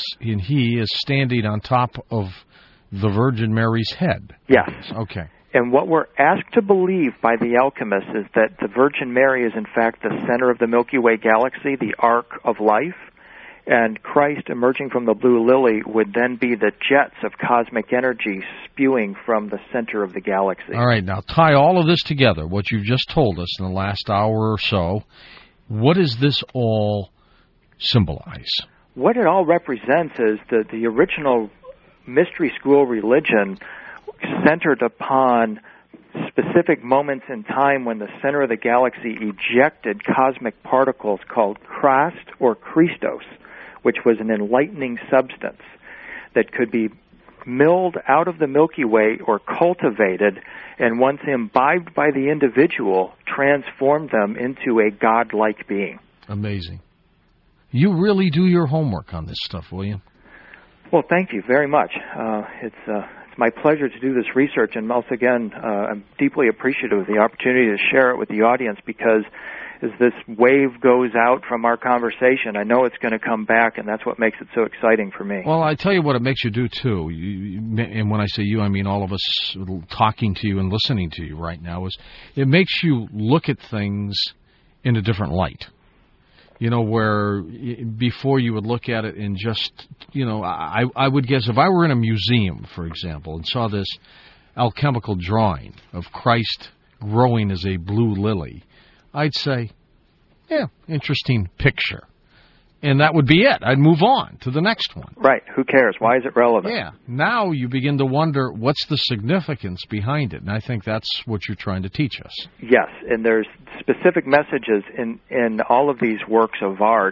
he is standing on top of the Virgin Mary's head. Yes. Okay. And what we're asked to believe by the alchemists is that the Virgin Mary is in fact the center of the Milky Way galaxy, the Ark of Life, and Christ emerging from the blue lily would then be the jets of cosmic energy spewing from the center of the galaxy. All right, now tie all of this together, what you've just told us in the last hour or so. What does this all symbolize? What it all represents is the original mystery school religion centered upon specific moments in time when the center of the galaxy ejected cosmic particles called Krast or Christos, which was an enlightening substance that could be milled out of the Milky Way or cultivated, and once imbibed by the individual, transformed them into a godlike being. Amazing. You really do your homework on this stuff, William. Well, thank you very much. It's my pleasure to do this research, and once again, I'm deeply appreciative of the opportunity to share it with the audience, because as this wave goes out from our conversation, I know it's going to come back, and that's what makes it so exciting for me. Well, I tell you what it makes you do, too, and when I say you, I mean all of us talking to you and listening to you right now, is it makes you look at things in a different light. You know, where before you would look at it and just, you know, I would guess if I were in a museum, for example, and saw this alchemical drawing of Christ growing as a blue lily, I'd say, yeah, interesting picture. And that would be it. I'd move on to the next one. Right. Who cares? Why is it relevant? Yeah. Now you begin to wonder, what's the significance behind it? And I think that's what you're trying to teach us. Yes. And there's specific messages in all of these works of art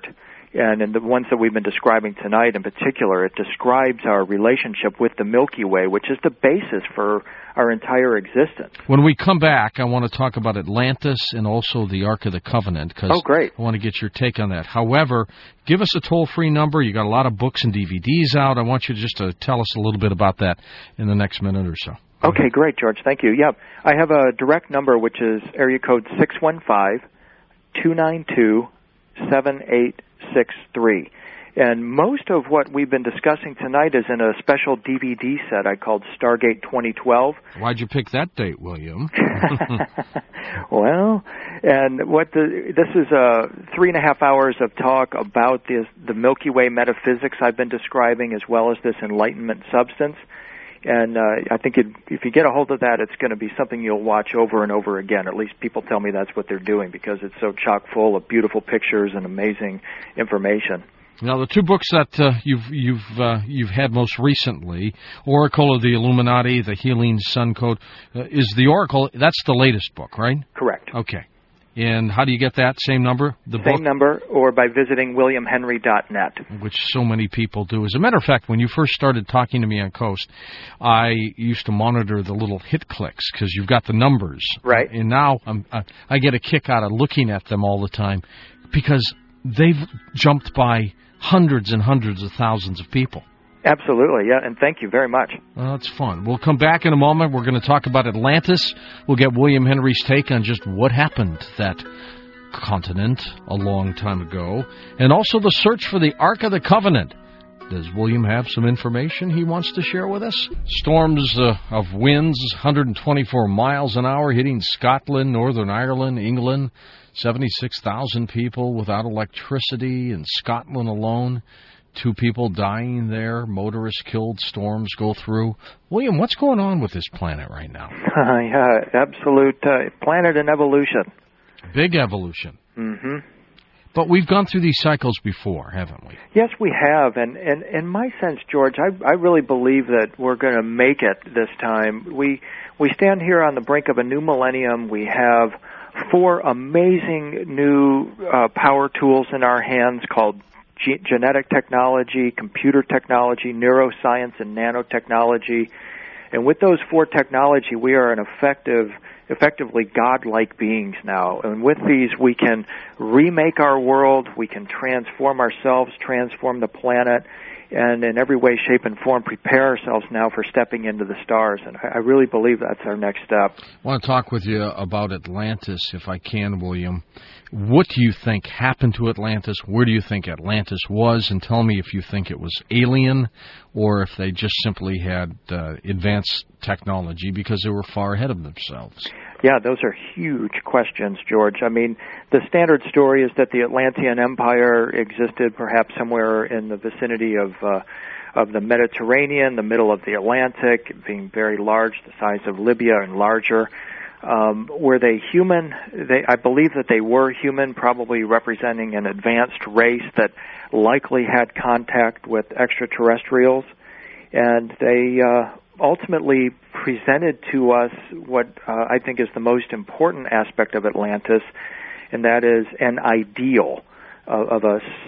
And in the ones that we've been describing tonight in particular, it describes our relationship with the Milky Way, which is the basis for our entire existence. When we come back, I want to talk about Atlantis and also the Ark of the Covenant, because great. I want to get your take on that. However, give us a toll-free number. You got a lot of books and DVDs out. I want you just to tell us a little bit about that in the next minute or so. Okay, great, George. Thank you. Yeah, I have a direct number, which is area code 615-292-7863. And most of what we've been discussing tonight is in a special DVD set I called Stargate 2012. Why'd you pick that date, William? Well, and this is 3.5 hours of talk about the Milky Way metaphysics I've been describing, as well as this enlightenment substance. And I think if you get a hold of that, it's going to be something you'll watch over and over again. At least people tell me that's what they're doing, because it's so chock full of beautiful pictures and amazing information. Now, the two books that you've had most recently, Oracle of the Illuminati, The Healing Sun Code, is the Oracle. That's the latest book, right? Correct. Okay. And how do you get that? Same number? Same number, or by visiting WilliamHenry.net. Which so many people do. As a matter of fact, when you first started talking to me on Coast, I used to monitor the little hit clicks, because you've got the numbers. Right. And now I get a kick out of looking at them all the time, because they've jumped by hundreds and hundreds of thousands of people. Absolutely, yeah, and thank you very much. That's fun. We'll come back in a moment. We're going to talk about Atlantis. We'll get William Henry's take on just what happened to that continent a long time ago, and also the search for the Ark of the Covenant. Does William have some information he wants to share with us? Storms of winds, 124 miles an hour, hitting Scotland, Northern Ireland, England. 76,000 people without electricity in Scotland alone. 2 people dying there. Motorists killed. Storms go through. William, what's going on with this planet right now? Yeah, absolute planet in evolution. Big evolution. Mm-hmm. But we've gone through these cycles before, haven't we? Yes, we have. And in my sense, George, I really believe that we're going to make it this time. We stand here on the brink of a new millennium. We have 4 amazing new power tools in our hands called genetic technology, computer technology, neuroscience, and nanotechnology. And with those 4 technology, we are an effectively godlike beings now. And with these, we can remake our world, we can transform ourselves, transform the planet, and in every way, shape, and form prepare ourselves now for stepping into the stars. And I really believe that's our next step. I want to talk with you about Atlantis, if I can, William. What do you think happened to Atlantis? Where do you think Atlantis was? And tell me if you think it was alien or if they just simply had advanced technology because they were far ahead of themselves. Yeah, those are huge questions, George. I mean, the standard story is that the Atlantean Empire existed perhaps somewhere in the vicinity of the Mediterranean, the middle of the Atlantic, being very large, the size of Libya and larger. Were they human? I believe that they were human, probably representing an advanced race that likely had contact with extraterrestrials, and they ultimately presented to us what I think is the most important aspect of Atlantis, and that is an ideal of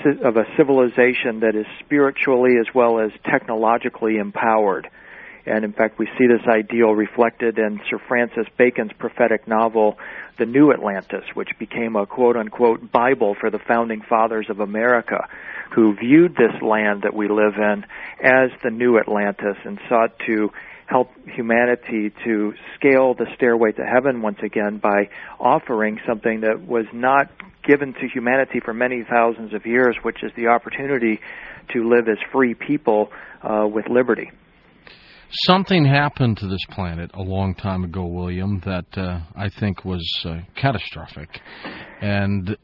a civilization that is spiritually as well as technologically empowered. And in fact, we see this ideal reflected in Sir Francis Bacon's prophetic novel, The New Atlantis, which became a quote-unquote Bible for the founding fathers of America, who viewed this land that we live in as the New Atlantis and sought to help humanity to scale the stairway to heaven once again by offering something that was not given to humanity for many thousands of years, which is the opportunity to live as free people with liberty. Something happened to this planet a long time ago, William, that I think was catastrophic. And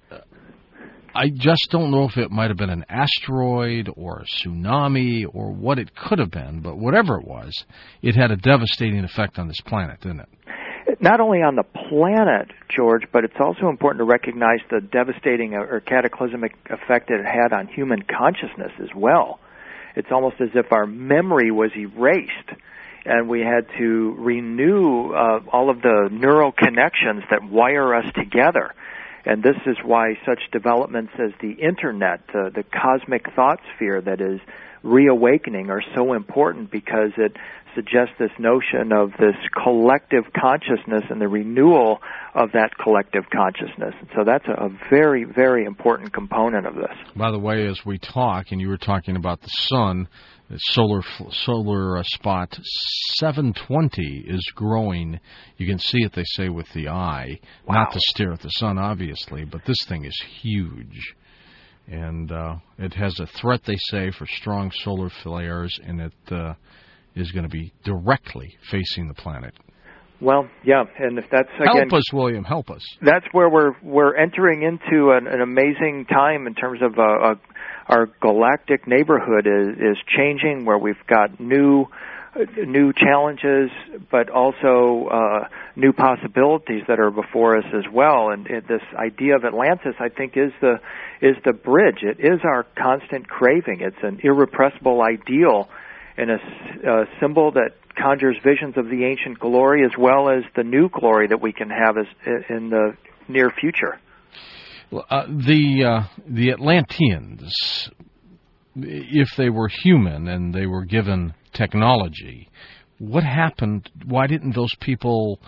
I just don't know if it might have been an asteroid or a tsunami or what it could have been, but whatever it was, it had a devastating effect on this planet, didn't it? Not only on the planet, George, but it's also important to recognize the devastating or cataclysmic effect it had on human consciousness as well. It's almost as if our memory was erased, and we had to renew all of the neural connections that wire us together. And this is why such developments as the Internet, the cosmic thought sphere that is reawakening, are so important, because it suggests this notion of this collective consciousness and the renewal of that collective consciousness. And so that's a very, very important component of this. By the way, as we talk, and you were talking about the sun, the solar spot 720 is growing. You can see it, they say, with the eye. Wow. Not to stare at the sun, obviously, but this thing is huge. And it has a threat, they say, for strong solar flares, and it is going to be directly facing the planet. Well, yeah, and if that's, again... Help us, William, help us. That's where we're entering into an amazing time in terms of our galactic neighborhood is changing, where we've got new challenges, but also new possibilities that are before us as well. And this idea of Atlantis, I think, is the bridge. It is our constant craving. It's an irrepressible ideal and a symbol that conjures visions of the ancient glory as well as the new glory that we can have in the near future. Well, the Atlanteans, if they were human and they were given technology, what happened? Why didn't those people,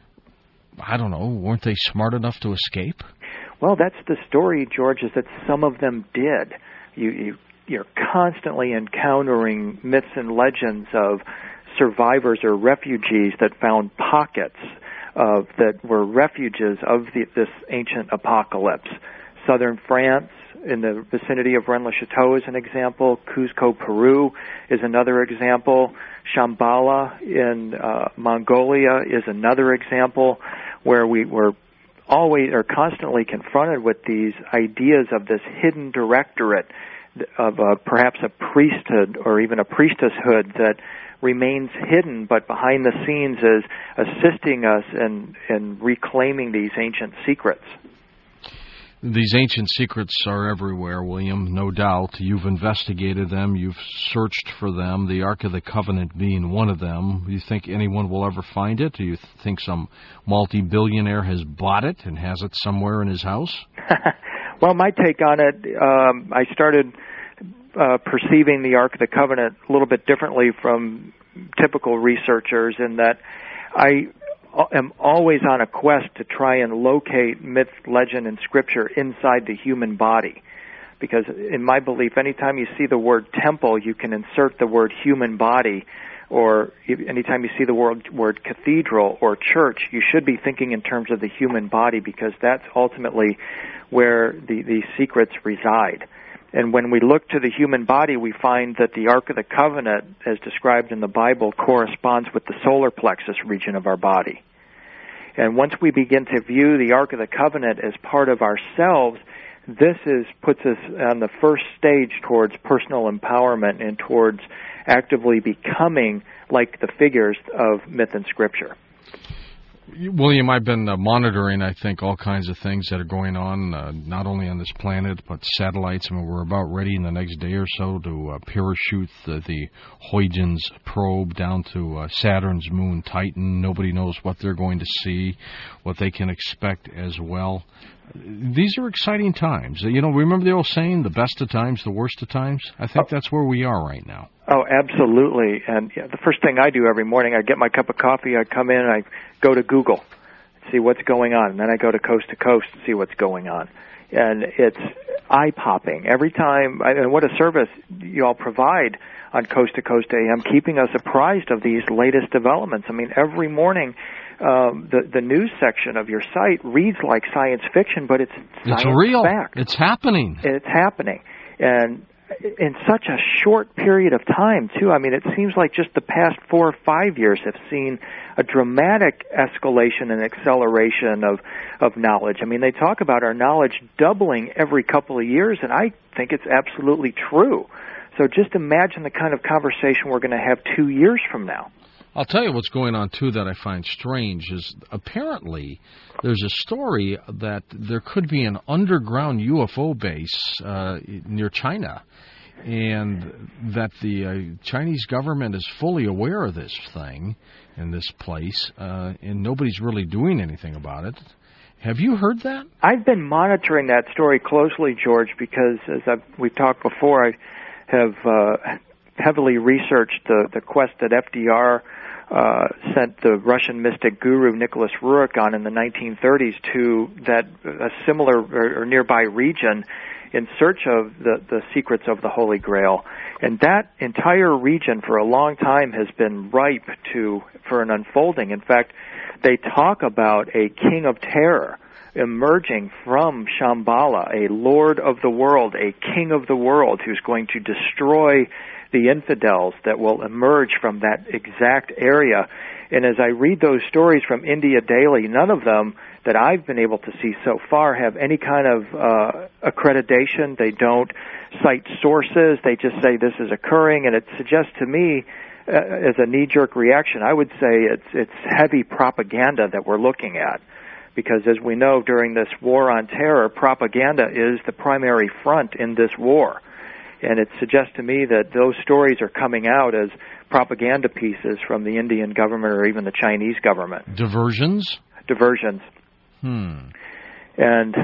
I don't know, weren't they smart enough to escape? Well, that's the story, George, is that some of them did. You're constantly encountering myths and legends of survivors or refugees that found pockets that were refuges of this ancient apocalypse. Southern France, in the vicinity of Rennes-le-Château, is an example. Cuzco, Peru, is another example. Shambhala in Mongolia is another example, where we were always or constantly confronted with these ideas of this hidden directorate of perhaps a priesthood or even a priestesshood that remains hidden, but behind the scenes is assisting us in reclaiming these ancient secrets. These ancient secrets are everywhere, William, no doubt. You've investigated them. You've searched for them, the Ark of the Covenant being one of them. Do you think anyone will ever find it? Do you think some multi-billionaire has bought it and has it somewhere in his house? Well, my take on it, I started perceiving the Ark of the Covenant a little bit differently from typical researchers, in that I am always on a quest to try and locate myth, legend, and scripture inside the human body. Because in my belief, anytime you see the word temple, you can insert the word human body, or anytime you see the word cathedral or church, you should be thinking in terms of the human body, because that's ultimately where the secrets reside. And when we look to the human body, we find that the Ark of the Covenant, as described in the Bible, corresponds with the solar plexus region of our body. And once we begin to view the Ark of the Covenant as part of ourselves, this puts us on the first stage towards personal empowerment and towards actively becoming like the figures of myth and scripture. William, I've been monitoring, I think, all kinds of things that are going on, not only on this planet, but satellites. I mean, we're about ready in the next day or so to parachute the Huygens probe down to Saturn's moon Titan. Nobody knows what they're going to see, what they can expect as well. These are exciting times. You know, remember the old saying, the best of times, the worst of times? I think that's where we are right now. Oh, absolutely. And the first thing I do every morning, I get my cup of coffee, I come in, and I go to Google, see what's going on, and then I go to Coast to see what's going on. And it's eye-popping. Every time, and what a service you all provide on Coast to Coast AM, keeping us apprised of these latest developments. I mean, every morning, the news section of your site reads like science fiction, but it's real. Fact. It's happening. It's happening. And in such a short period of time, too. I mean, it seems like just the past 4 or 5 years have seen a dramatic escalation and acceleration of knowledge. I mean, they talk about our knowledge doubling every couple of years, and I think it's absolutely true. So just imagine the kind of conversation we're going to have 2 years from now. I'll tell you what's going on, too, that I find strange is apparently there's a story that there could be an underground UFO base near China, and that the Chinese government is fully aware of this thing in this place, and nobody's really doing anything about it. Have you heard that? I've been monitoring that story closely, George, because as we've talked before, I have heavily researched the quest that FDR sent the Russian mystic guru Nicholas Rurik on in the 1930s to a similar or nearby region in search of the secrets of the Holy Grail. And that entire region for a long time has been ripe for an unfolding. In fact, they talk about a king of terror emerging from Shambhala, a lord of the world, a king of the world who's going to destroy the infidels that will emerge from that exact area. And as I read those stories from India Daily, none of them that I've been able to see so far have any kind of accreditation. They don't cite sources. They just say this is occurring, and it suggests to me, as a knee-jerk reaction, I would say it's heavy propaganda that we're looking at. Because as we know, during this war on terror, propaganda is the primary front in this war. And it suggests to me that those stories are coming out as propaganda pieces from the Indian government or even the Chinese government. Diversions? Diversions. And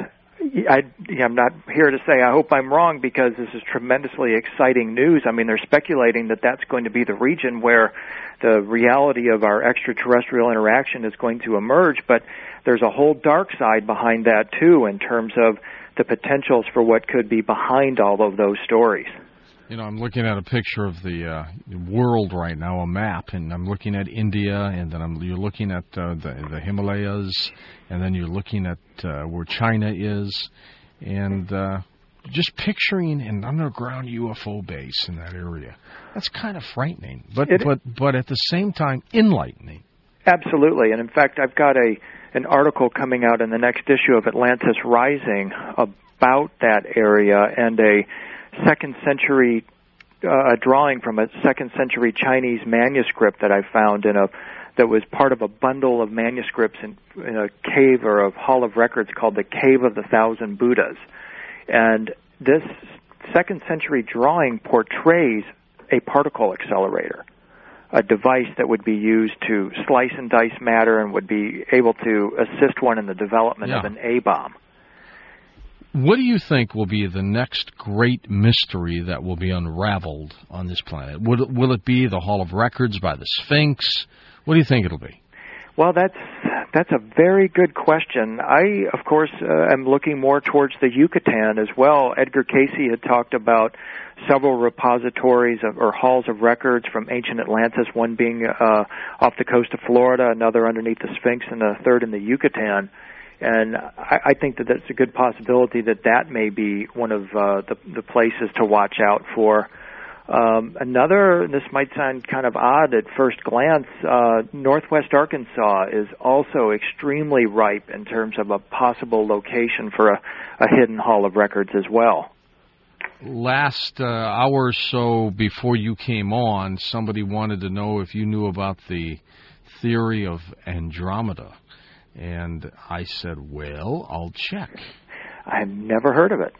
I'm not here to say I hope I'm wrong, because this is tremendously exciting news. I mean, they're speculating that that's going to be the region where the reality of our extraterrestrial interaction is going to emerge, but there's a whole dark side behind that, too, in terms of the potentials for what could be behind all of those stories. You know, I'm looking at a picture of the world right now, a map, and I'm looking at India, and then you're looking at the Himalayas, and then you're looking at where China is, and just picturing an underground UFO base in that area. That's kind of frightening, but at the same time enlightening. Absolutely, and in fact, I've got an article coming out in the next issue of Atlantis Rising about that area, and a second century drawing from a second century Chinese manuscript that I found that was part of a bundle of manuscripts in a cave or a hall of records called the Cave of the Thousand Buddhas. And this second century drawing portrays a particle accelerator, a device that would be used to slice and dice matter and would be able to assist one in the development of an A-bomb. What do you think will be the next great mystery that will be unraveled on this planet? Will it be the Hall of Records by the Sphinx? What do you think it'll be? Well, that's a very good question. I, of course, am looking more towards the Yucatan as well. Edgar Cayce had talked about several repositories or halls of records from ancient Atlantis, one being off the coast of Florida, another underneath the Sphinx, and a third in the Yucatan. And I think that that's a good possibility that may be one of the places to watch out for. Another, this might sound kind of odd at first glance, Northwest Arkansas is also extremely ripe in terms of a possible location for a hidden hall of records as well. Last hour or so before you came on, somebody wanted to know if you knew about the theory of Andromeda. And I said, well, I'll check. I've never heard of it.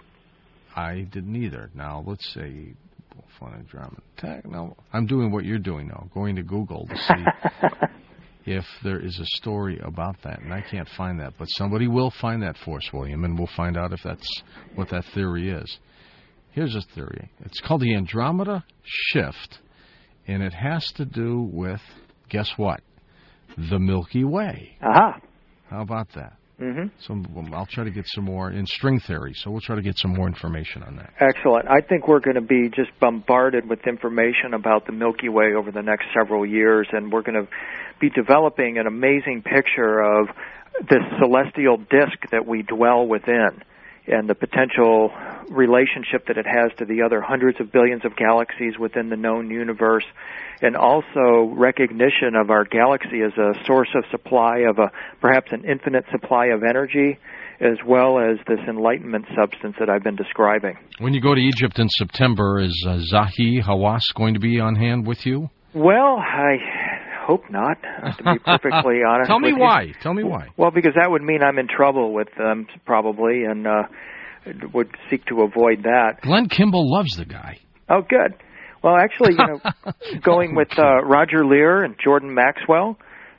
I didn't either. Now, let's say, Andromeda. No, I'm doing what you're doing now, going to Google to see if there is a story about that. And I can't find that. But somebody will find that for us, William, and we'll find out if that's what that theory is. Here's a theory. It's called the Andromeda Shift, and it has to do with, guess what? The Milky Way. Aha. How about that? Mm-hmm. So I'll try to get some more in string theory, so we'll try to get some more information on that. Excellent. I think we're going to be just bombarded with information about the Milky Way over the next several years, and we're going to be developing an amazing picture of this celestial disk that we dwell within, and the potential relationship that it has to the other hundreds of billions of galaxies within the known universe, and also recognition of our galaxy as a source of supply of perhaps an infinite supply of energy, as well as this enlightenment substance that I've been describing. When you go to Egypt in September, is Zahi Hawass going to be on hand with you? Well, I hope not, to be perfectly honest. Tell me with why. you. Tell me why. Well, because that would mean I'm in trouble with them, probably, and would seek to avoid that. Glenn Kimball loves the guy. Oh, good. Well, actually, going with Roger Lear and Jordan Maxwell,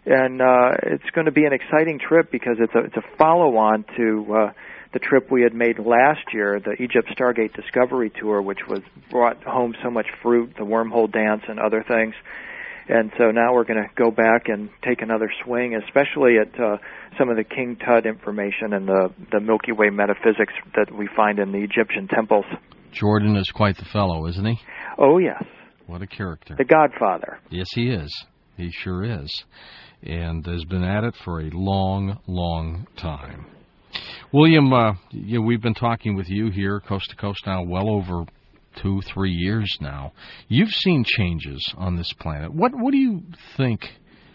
And it's going to be an exciting trip because it's a follow-on to the trip we had made last year, the Egypt Stargate Discovery Tour, which brought home so much fruit, the wormhole dance and other things. And so now we're going to go back and take another swing, especially at some of the King Tut information and the Milky Way metaphysics that we find in the Egyptian temples. Jordan is quite the fellow, isn't he? Oh, yes. What a character. The Godfather. Yes, he is. He sure is. And has been at it for a long, long time. William, we've been talking with you here, coast to coast now, well over 2-3 years now. You've seen changes on this planet. What do you think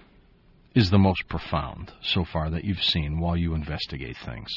is the most profound so far that you've seen while you investigate things?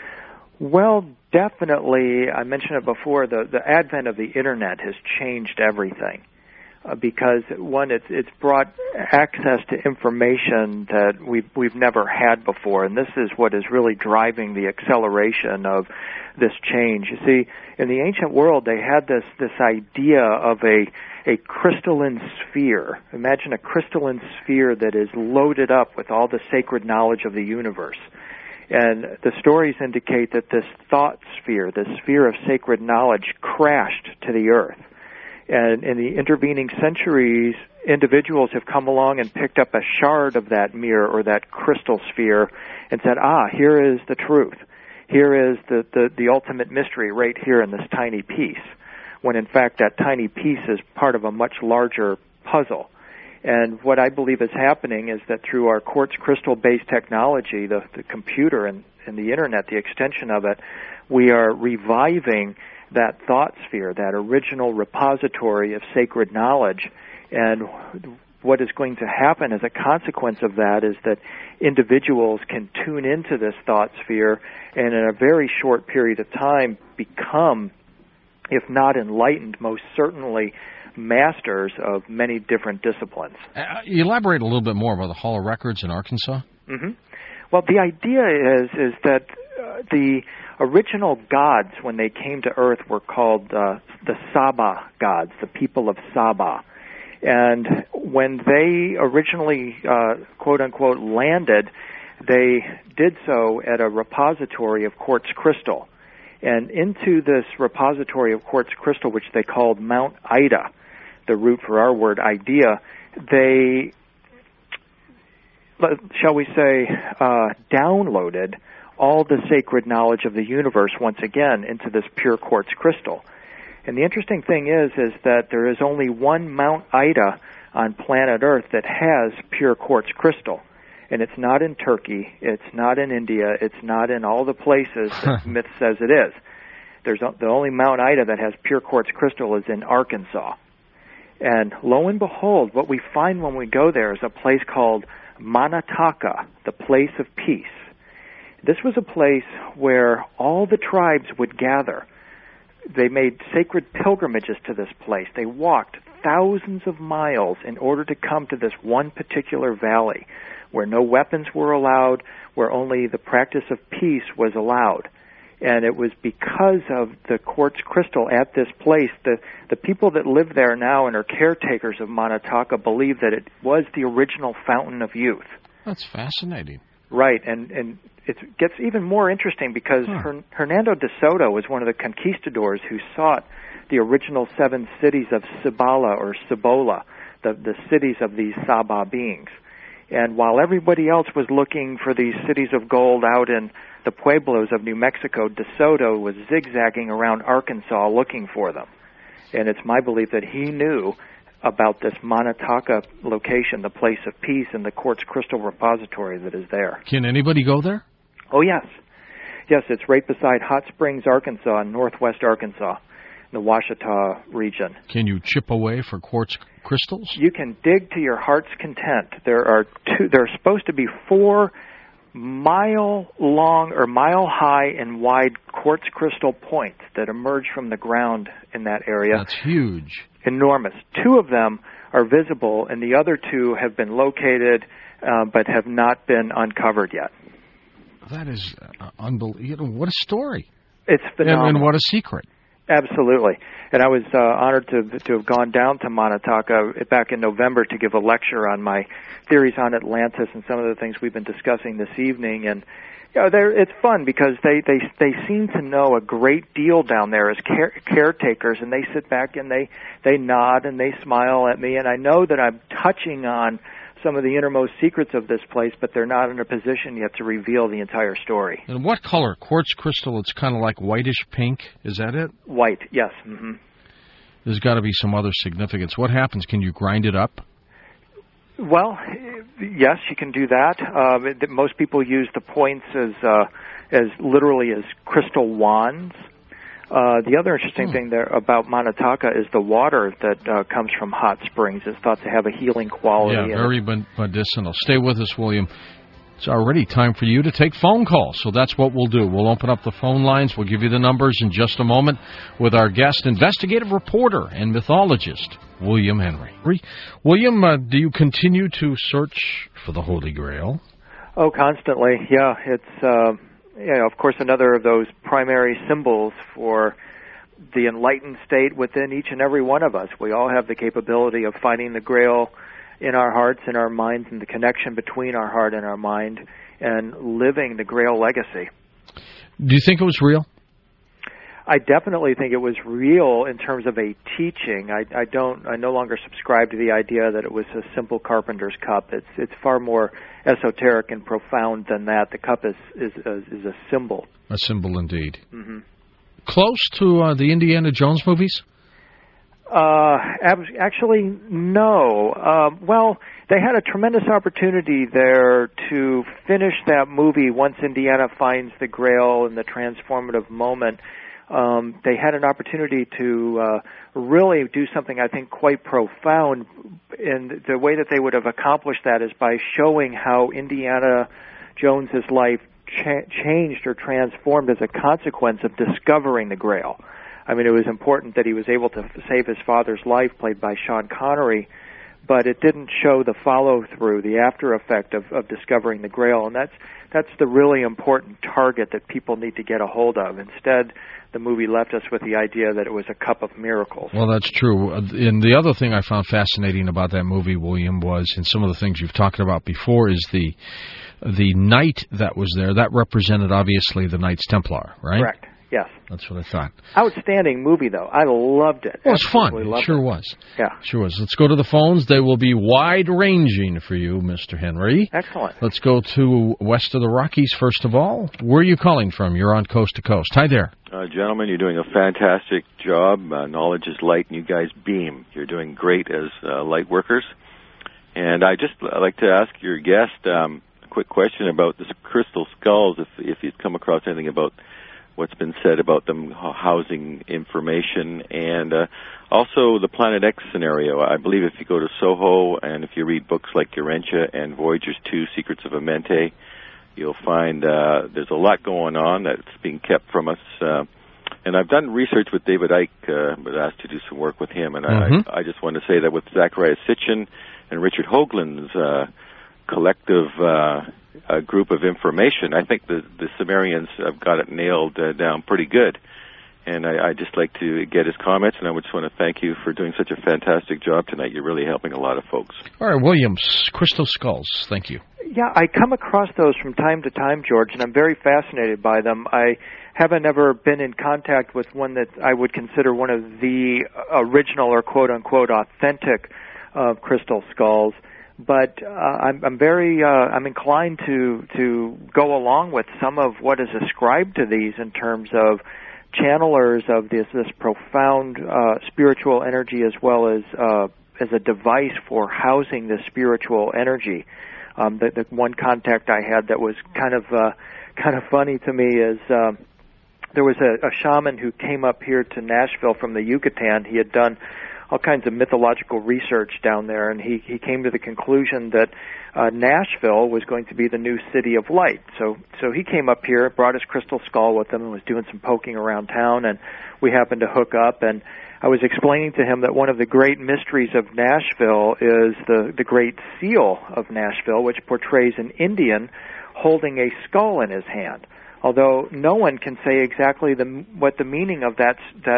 Well, definitely, I mentioned it before, the advent of the Internet has changed everything. Because one, it's brought access to information that we've never had before, and this is what is really driving the acceleration of this change. You see, in the ancient world, they had this idea of a crystalline sphere. Imagine a crystalline sphere that is loaded up with all the sacred knowledge of the universe. And the stories indicate that this thought sphere, this sphere of sacred knowledge, crashed to the earth. And in the intervening centuries, individuals have come along and picked up a shard of that mirror or that crystal sphere and said, here is the truth. Here is the ultimate mystery right here in this tiny piece, when in fact that tiny piece is part of a much larger puzzle. And what I believe is happening is that through our quartz crystal-based technology, the computer and the Internet, the extension of it, we are reviving that thought sphere, that original repository of sacred knowledge. And what is going to happen as a consequence of that is that individuals can tune into this thought sphere and in a very short period of time become, if not enlightened, most certainly masters of many different disciplines. Elaborate a little bit more about the Hall of Records in Arkansas. Mm-hmm. Well, the idea is that the original gods, when they came to Earth, were called the Saba gods, the people of Saba. And when they originally, quote-unquote, landed, they did so at a repository of quartz crystal. And into this repository of quartz crystal, which they called Mount Ida, the root for our word idea, they, shall we say, downloaded all the sacred knowledge of the universe once again into this pure quartz crystal. And the interesting thing is that there is only one Mount Ida on planet Earth that has pure quartz crystal. And it's not in Turkey, it's not in India, it's not in all the places that myth says it is. The only Mount Ida that has pure quartz crystal is in Arkansas. And lo and behold, what we find when we go there is a place called Manataka, the place of peace. This was a place where all the tribes would gather. They made sacred pilgrimages to this place. They walked thousands of miles in order to come to this one particular valley where no weapons were allowed, where only the practice of peace was allowed. And it was because of the quartz crystal at this place, the people that live there now and are caretakers of Manataka believe that it was the original fountain of youth. That's fascinating. Right, and it gets even more interesting because Hernando de Soto was one of the conquistadors who sought the original 7 cities of Cibola or Cibola, the cities of these Saba beings. And while everybody else was looking for these cities of gold out in the pueblos of New Mexico, De Soto was zigzagging around Arkansas looking for them. And it's my belief that he knew about this Manataka location, the place of peace, and the quartz crystal repository that is there. Can anybody go there? Oh, yes. Yes, it's right beside Hot Springs, Arkansas, in northwest Arkansas, in the Ouachita region. Can you chip away for quartz crystals? You can dig to your heart's content. There are supposed to be 4 mile-long or mile-high and wide quartz crystal points that emerge from the ground in that area. That's huge. Enormous. 2 of them are visible, and the other 2 have been located but have not been uncovered yet. That is unbelievable. What a story. It's phenomenal. And what a secret. Absolutely. And I was honored to have gone down to Manataka back in November to give a lecture on my theories on Atlantis and some of the things we've been discussing this evening. And it's fun because they seem to know a great deal down there as caretakers, and they sit back and they nod and they smile at me, and I know that I'm touching on some of the innermost secrets of this place, but they're not in a position yet to reveal the entire story. And what color? Quartz crystal, it's kind of like whitish pink, is that it? White, yes. Mm-hmm. There's got to be some other significance. What happens? Can you grind it up? Well, yes, you can do that. Most people use the points as literally as crystal wands. The other interesting thing there about Manataka is the water that comes from hot springs is thought to have a healing quality. Yeah, very medicinal. Stay with us, William. It's already time for you to take phone calls, so that's what we'll do. We'll open up the phone lines. We'll give you the numbers in just a moment with our guest, investigative reporter and mythologist, William Henry. William, do you continue to search for the Holy Grail? Oh, constantly. Yeah, it's of course, another of those primary symbols for the enlightened state within each and every one of us. We all have the capability of finding the Grail in our hearts, in our minds, and the connection between our heart and our mind, and living the Grail legacy. Do you think it was real? I definitely think it was real in terms of a teaching. I no longer subscribe to the idea that it was a simple carpenter's cup. It's far more esoteric and profound than that. The cup is a symbol. A symbol indeed. Mm-hmm. Close to the Indiana Jones movies? Actually, no. Well, they had a tremendous opportunity there to finish that movie once Indiana finds the Grail in the transformative moment. They had an opportunity to really do something, I think, quite profound. And the way that they would have accomplished that is by showing how Indiana Jones's life changed or transformed as a consequence of discovering the Grail. I mean, it was important that he was able to save his father's life, played by Sean Connery, but it didn't show the follow-through, the after effect of discovering the Grail. And that's the really important target that people need to get a hold of. Instead, the movie left us with the idea that it was a cup of miracles. Well, that's true. And the other thing I found fascinating about that movie, William, was, and some of the things you've talked about before, is the knight that was there. That represented, obviously, the Knights Templar, right? Correct. Yes. That's what I thought. Outstanding movie, though. I loved it. Well, it's fun. It sure was. Yeah. Sure was. Let's go to the phones. They will be wide-ranging for you, Mr. Henry. Excellent. Let's go to west of the Rockies, first of all. Where are you calling from? You're on Coast to Coast. Hi there. Gentlemen, you're doing a fantastic job. Knowledge is light, and you guys beam. You're doing great as light workers. And I'd like to ask your guest a quick question about this crystal skulls, if you've come across anything about what's been said about them housing information, and also the Planet X scenario. I believe if you go to Soho and if you read books like Urantia and Voyager's 2, Secrets of Amenti, you'll find there's a lot going on that's being kept from us. And I've done research with David Icke, but asked to do some work with him, and I just want to say that with Zachariah Sitchin and Richard Hoagland's collective group of information, I think the Sumerians have got it nailed down pretty good. And I'd just like to get his comments, and I would just want to thank you for doing such a fantastic job tonight. You're really helping a lot of folks. All right, Williams, crystal skulls. Thank you. Yeah, I come across those from time to time, George, and I'm very fascinated by them. I haven't ever been in contact with one that I would consider one of the original or quote-unquote authentic crystal skulls. But I'm inclined to go along with some of what is ascribed to these in terms of channelers of this profound spiritual energy, as well as a device for housing the spiritual energy. The one contact I had that was kind of funny to me is there was a shaman who came up here to Nashville from the Yucatan. He had done all kinds of mythological research down there, and he came to the conclusion that Nashville was going to be the new city of light. So he came up here, brought his crystal skull with him, and was doing some poking around town, and we happened to hook up, and I was explaining to him that one of the great mysteries of Nashville is the Great Seal of Nashville, which portrays an Indian holding a skull in his hand. Although no one can say exactly what the meaning of that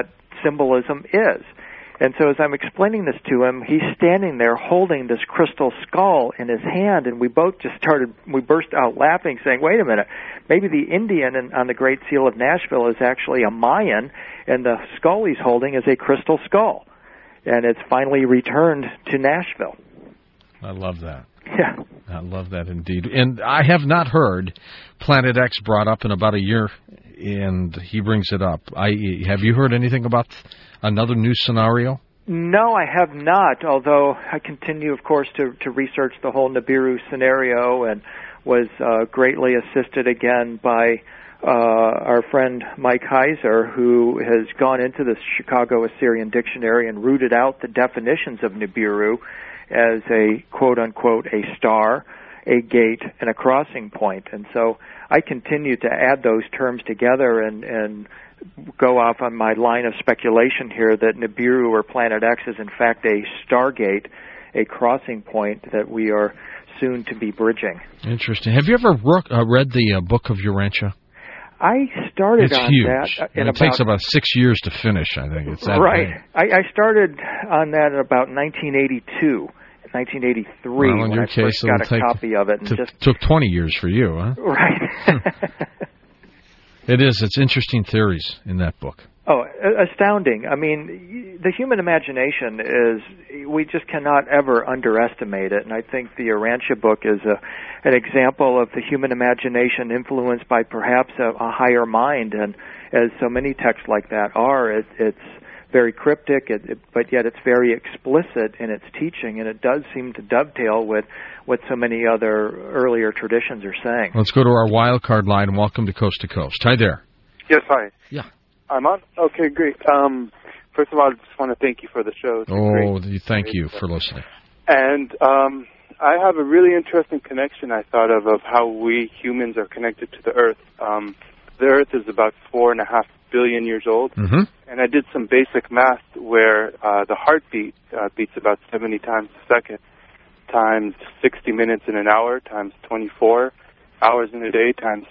symbolism is. And so as I'm explaining this to him, he's standing there holding this crystal skull in his hand, and we burst out laughing, saying, wait a minute, maybe the Indian on the Great Seal of Nashville is actually a Mayan, and the skull he's holding is a crystal skull. And it's finally returned to Nashville. I love that. Yeah. I love that indeed. And I have not heard Planet X brought up in about a year, and he brings it up. Have you heard anything about another new scenario? No, I have not, although I continue, of course, to research the whole Nibiru scenario, and was greatly assisted again by our friend Mike Heiser, who has gone into the Chicago Assyrian Dictionary and rooted out the definitions of Nibiru as a quote-unquote a star, a gate, and a crossing point. And so I continue to add those terms together and go off on my line of speculation here that Nibiru or Planet X is in fact a stargate, a crossing point that we are soon to be bridging. Interesting. Have you ever read the Book of Urantia? I started it's on huge. that. It takes about 6 years to finish, I think. It's that right. big. I started on that in about 1982, 1983, well, when I first got a copy of it. And took 20 years for you, huh? Right. It is. It's interesting theories in that book. Oh, astounding. I mean, the human imagination we just cannot ever underestimate it. And I think the Urantia book is an example of the human imagination influenced by perhaps a higher mind. And as so many texts like that are, it's very cryptic, but yet it's very explicit in its teaching. And it does seem to dovetail with what so many other earlier traditions are saying. Let's go to our wild card line and welcome to Coast to Coast. Hi there. Yes, hi. Yeah. I'm on? Okay, great. First of all, I just want to thank you for the show. Thank you for listening. And I have a really interesting connection, I thought, of how we humans are connected to the Earth. The Earth is about 4.5 billion years old. Mm-hmm. And I did some basic math where the heartbeat beats about 70 times a second, times 60 minutes in an hour, times 24 hours in a day, times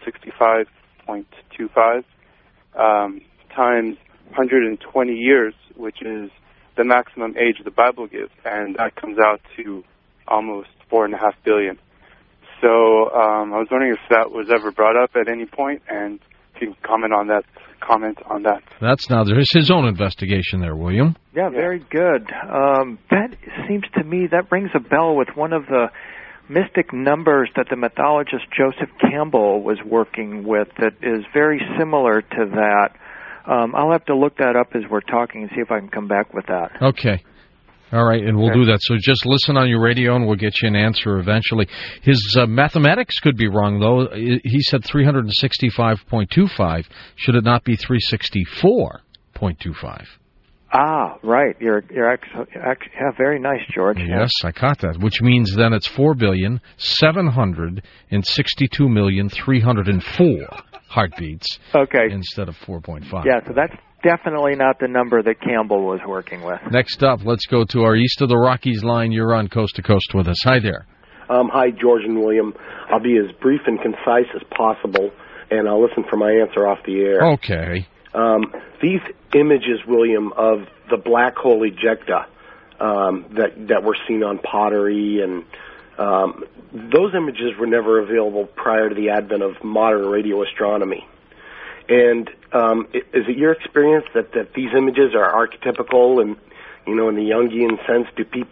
365.25. Times 120 years, which is the maximum age the Bible gives, and that comes out to almost 4.5 billion. So I was wondering if that was ever brought up at any point, and if you can comment on that. There's his own investigation there, William. Yeah, very good. That seems to me, that rings a bell with one of the mystic numbers that the mythologist Joseph Campbell was working with that is very similar to that. I'll have to look that up as we're talking and see if I can come back with that. Okay. All right, and we'll do that. So just listen on your radio, and we'll get you an answer eventually. His mathematics could be wrong, though. He said 365.25. Should it not be 364.25? Ah, right. You're very nice, George. Yes, I caught that. Which means then it's 4,762,304 heartbeats. Okay. Instead of 4.5. Yeah, so that's definitely not the number that Campbell was working with. Next up, let's go to our East of the Rockies line. You're on Coast to Coast with us. Hi there. Hi, George and William. I'll be as brief and concise as possible, and I'll listen for my answer off the air. Okay. These images, William, of the black hole ejecta that were seen on pottery, and those images were never available prior to the advent of modern radio astronomy. And is it your experience that these images are archetypical, and in the Jungian sense,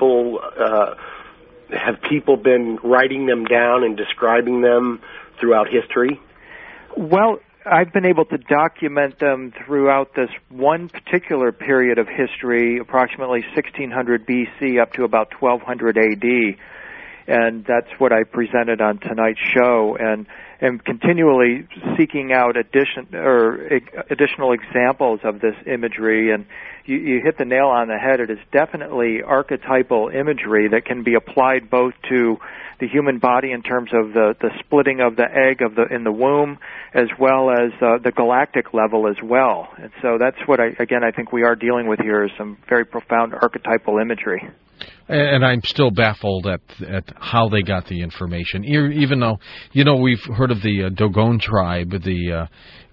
have people been writing them down and describing them throughout history? Well, I've been able to document them throughout this one particular period of history, approximately 1600 BC up to about 1200 AD. And that's what I presented on tonight's show, and continually seeking out additional examples of this imagery. And you hit the nail on the head. It is definitely archetypal imagery that can be applied both to the human body in terms of the splitting of the egg in the womb, as well as the galactic level as well. And so that's what I think we are dealing with here, is some very profound archetypal imagery. And I'm still baffled at how they got the information, even though, we've heard of the Dogon tribe, the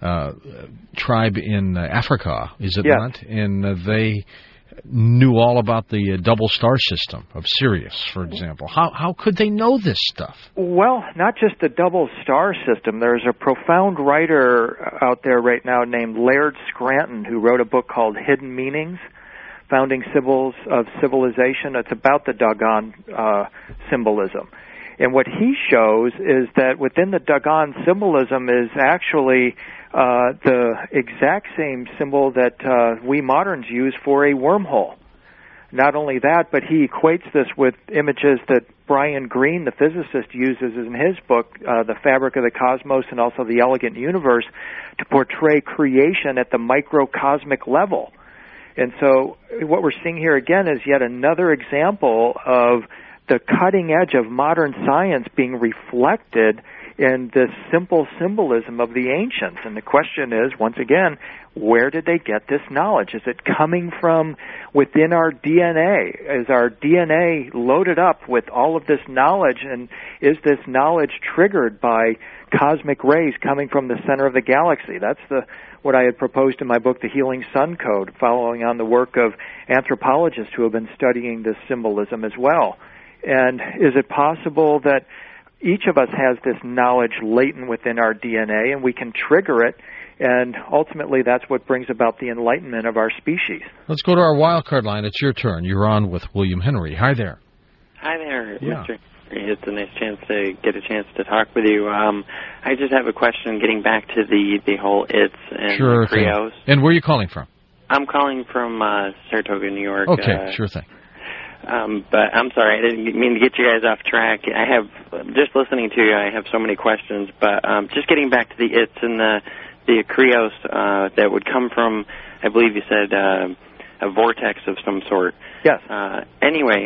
tribe in Africa, is it not? And they knew all about the double star system of Sirius, for example. How could they know this stuff? Well, not just the double star system. There's a profound writer out there right now named Laird Scranton who wrote a book called Hidden Meanings, Founding Symbols of Civilization. It's about the Dogon symbolism. And what he shows is that within the Dogon symbolism is actually the exact same symbol that we moderns use for a wormhole. Not only that, but he equates this with images that Brian Greene, the physicist, uses in his book, The Fabric of the Cosmos and also The Elegant Universe, to portray creation at the microcosmic level. And so what we're seeing here again is yet another example of the cutting edge of modern science being reflected in this simple symbolism of the ancients. And the question is, once again, where did they get this knowledge? Is it coming from within our DNA? Is our DNA loaded up with all of this knowledge, and is this knowledge triggered by cosmic rays coming from the center of the galaxy? That's what I had proposed in my book, The Healing Sun Code, following on the work of anthropologists who have been studying this symbolism as well. And is it possible that each of us has this knowledge latent within our DNA, and we can trigger it, and ultimately that's what brings about the enlightenment of our species? Let's go to our wild card line. It's your turn. You're on with William Henry. Hi there. Hi there, Yeah. Mr. It's a nice chance to get a chance to talk with you. I just have a question getting back to the whole ITS and Sure the Krios. thing. And where are you calling from? I'm calling from Saratoga, New York. Okay, sure thing. But I'm sorry, I didn't mean to get you guys off track. I have, just listening to you, I have so many questions. But just getting back to the ITS and the Krios that would come from, I believe you said, a vortex of some sort. Yes. Anyway,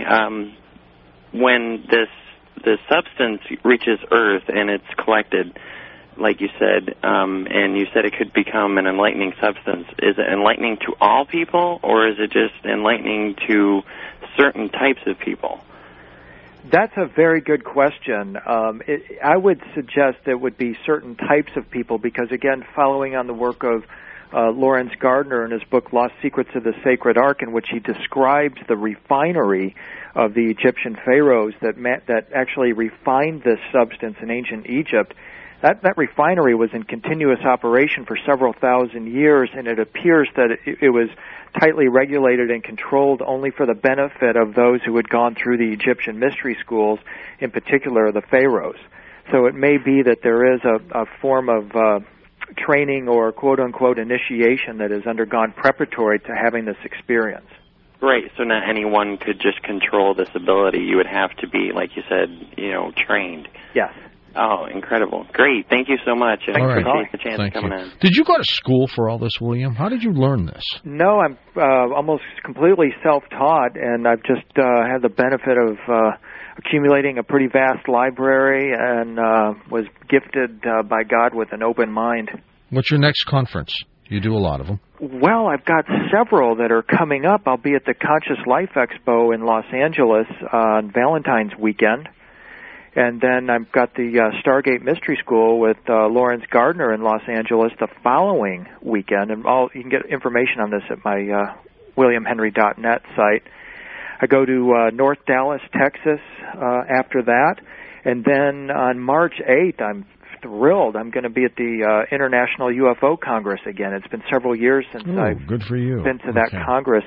when this substance reaches Earth and it's collected, like you said, and you said it could become an enlightening substance, is it enlightening to all people, or is it just enlightening to certain types of people? That's a very good question. I would suggest it would be certain types of people because, again, following on the work of Lawrence Gardner in his book Lost Secrets of the Sacred Ark, in which he describes the refinery of the Egyptian pharaohs that actually refined this substance in ancient Egypt. That refinery was in continuous operation for several thousand years, and it appears that it was tightly regulated and controlled only for the benefit of those who had gone through the Egyptian mystery schools, in particular the pharaohs. So it may be that there is a form of training or quote-unquote initiation that has undergone preparatory to having this experience. Right, so not anyone could just control this ability. You would have to be, like you said, trained. Yes. Oh, incredible. Great. Thank you so much. I appreciate the chance coming in. Did you go to school for all this, William? How did you learn this? No, I'm almost completely self-taught, and I've just had the benefit of accumulating a pretty vast library and was gifted by God with an open mind. What's your next conference? You do a lot of them. Well, I've got several that are coming up. I'll be at the Conscious Life Expo in Los Angeles on Valentine's weekend. And then I've got the Stargate Mystery School with Lawrence Gardner in Los Angeles the following weekend. And you can get information on this at my WilliamHenry.net site. I go to North Dallas, Texas after that. And then on March 8th, I'm thrilled. I'm going to be at the International UFO Congress again. It's been several years since I've good for you. been to that Congress.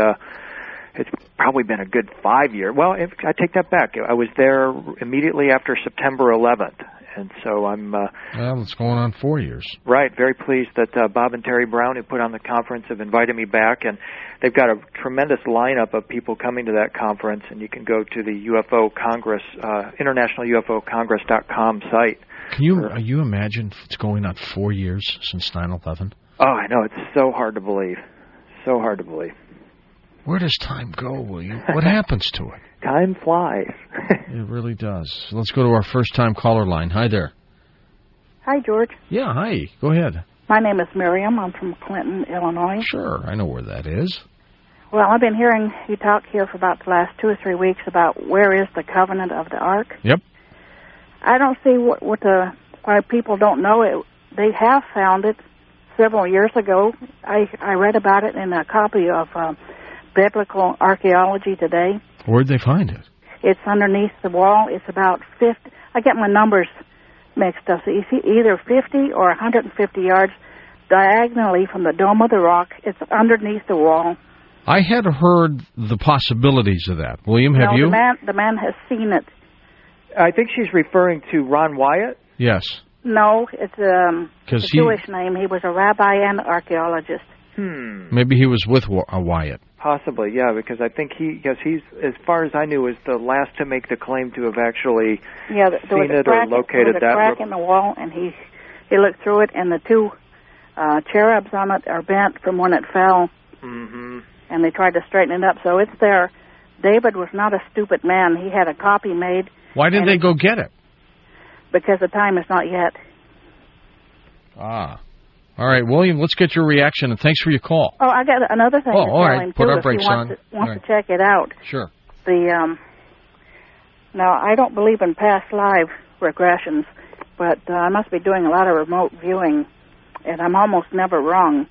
It's probably been a good 5 years. Well, I take that back. I was there immediately after September 11th, and so I'm... well, it's going on 4 years. Right. Very pleased that Bob and Terry Brown, who put on the conference, have invited me back, and they've got a tremendous lineup of people coming to that conference, and you can go to the UFO Congress, internationalUFOcongress.com site. Can you imagine it's going on 4 years since 9/11? Oh, I know. It's so hard to believe. So hard to believe. Where does time go, William? What happens to it? Time flies. It really does. Let's go to our first-time caller line. Hi there. Hi, George. Yeah, hi. Go ahead. My name is Miriam. I'm from Clinton, Illinois. Sure, I know where that is. Well, I've been hearing you talk here for about the last 2 or 3 weeks about where is the covenant of the ark. Yep. I don't see why people don't know it. They have found it several years ago. I read about it in a copy of Biblical Archaeology Today. Where'd they find it? It's underneath the wall. It's about 50. I get my numbers mixed up. So you see either 50 or 150 yards diagonally from the Dome of the Rock. It's underneath the wall. I had heard the possibilities of that. William, have you? The man has seen it. I think she's referring to Ron Wyatt. Yes. No, it's a Jewish name. He was a rabbi and archaeologist. Maybe he was with Wyatt. Possibly, yeah, because I think he's, as far as I knew, was the last to make the claim to have actually seen it or located that. There was a crack in the wall, and he looked through it, and the two cherubs on it are bent from when it fell. Mm-hmm. And they tried to straighten it up, so it's there. David was not a stupid man. He had a copy made. Why didn't they go get it? Because the time is not yet. Ah. All right, William, let's get your reaction, and thanks for your call. Oh, I got another thing to tell him, Put too, our brakes on. If he wants to check it out. Sure. Now, I don't believe in past live regressions, but I must be doing a lot of remote viewing, and I'm almost never wrong.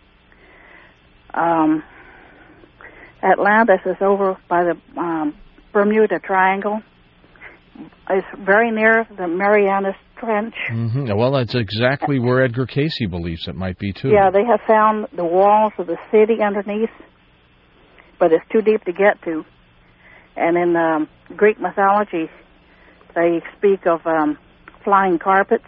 Atlantis is over by the Bermuda Triangle. It's very near the Marianas Trench. Mm-hmm. Well, that's exactly where Edgar Casey believes it might be, too. Yeah, they have found the walls of the city underneath, but it's too deep to get to. And in Greek mythology, they speak of flying carpets.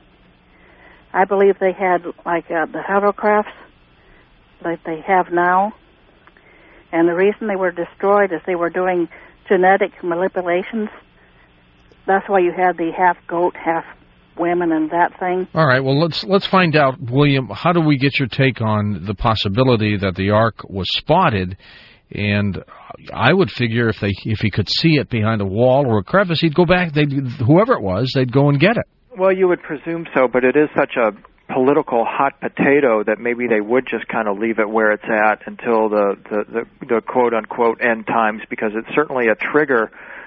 I believe they had, like, the hovercrafts like they have now. And the reason they were destroyed is they were doing genetic manipulations. That's why you had the half goat, half women and that thing. All right, well, let's find out, William, how do we get your take on the possibility that the ark was spotted? And I would figure if he could see it behind a wall or a crevice, he'd go back, whoever it was, they'd go and get it. Well, you would presume so, but it is such a political hot potato that maybe they would just kind of leave it where it's at until the quote-unquote end times, because it's certainly a trigger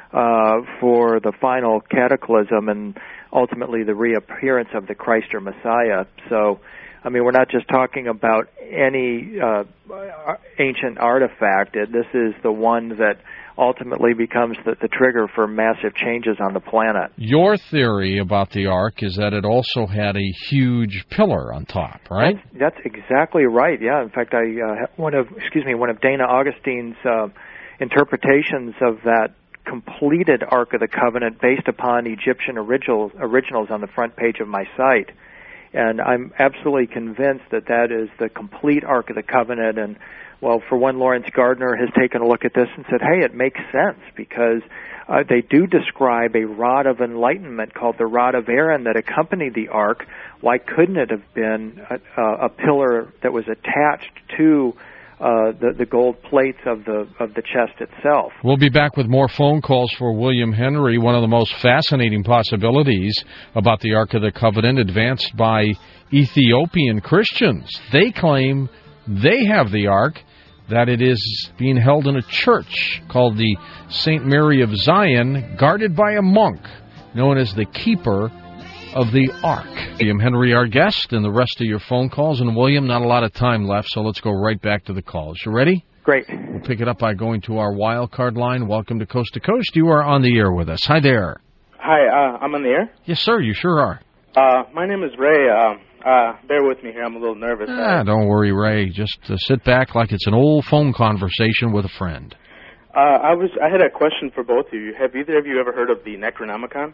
for the final cataclysm and ultimately the reappearance of the Christ or Messiah. So, I mean, we're not just talking about any ancient artifact. This is the one that ultimately becomes the trigger for massive changes on the planet. Your theory about the ark is that it also had a huge pillar on top, right? That's exactly right. Yeah. In fact, one of Dana Augustine's interpretations of that completed Ark of the Covenant based upon Egyptian originals on the front page of my site. And I'm absolutely convinced that is the complete Ark of the Covenant. And, well, for one, Lawrence Gardner has taken a look at this and said, hey, it makes sense, because they do describe a rod of enlightenment called the rod of Aaron that accompanied the Ark. Why couldn't it have been a pillar that was attached to the gold plates of the chest itself? We'll be back with more phone calls for William Henry. One of the most fascinating possibilities about the Ark of the Covenant advanced by Ethiopian Christians. They claim they have the Ark, that it is being held in a church called the St. Mary of Zion, guarded by a monk known as the Keeper of the Ark. William Henry, our guest, and the rest of your phone calls. And William, not a lot of time left, so let's go right back to the calls. You ready? Great. We'll pick it up by going to our wild card line. Welcome to Coast to Coast. You are on the air with us. Hi there. Hi, I'm on the air? Yes, sir, you sure are. My name is Ray. Bear with me here. I'm a little nervous. Don't worry, Ray. Just sit back like it's an old phone conversation with a friend. I had a question for both of you. Have either of you ever heard of the Necronomicon?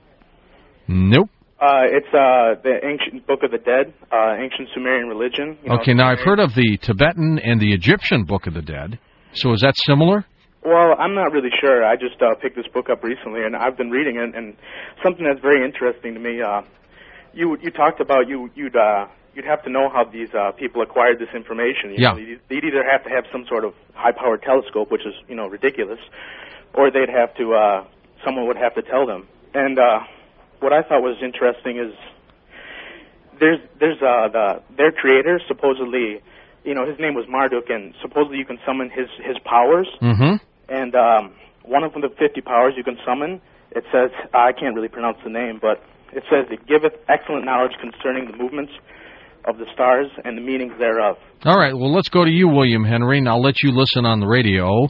Nope. It's the ancient Book of the Dead, ancient Sumerian religion. Okay, now I've heard of the Tibetan and the Egyptian Book of the Dead. So is that similar? Well, I'm not really sure. I just picked this book up recently, and I've been reading it, and something that's very interesting to me. You talked about you'd have to know how these people acquired this information. You know, they'd either have to have some sort of high-powered telescope, which is ridiculous, or they'd have to someone would have to tell them. And what I thought was interesting is their creator supposedly his name was Marduk, and supposedly you can summon his powers. Mm-hmm. And one of the 50 powers you can summon, it says, I can't really pronounce the name, but it says, it giveth excellent knowledge concerning the movements of the stars and the meanings thereof. All right, well, let's go to you, William Henry, and I'll let you listen on the radio.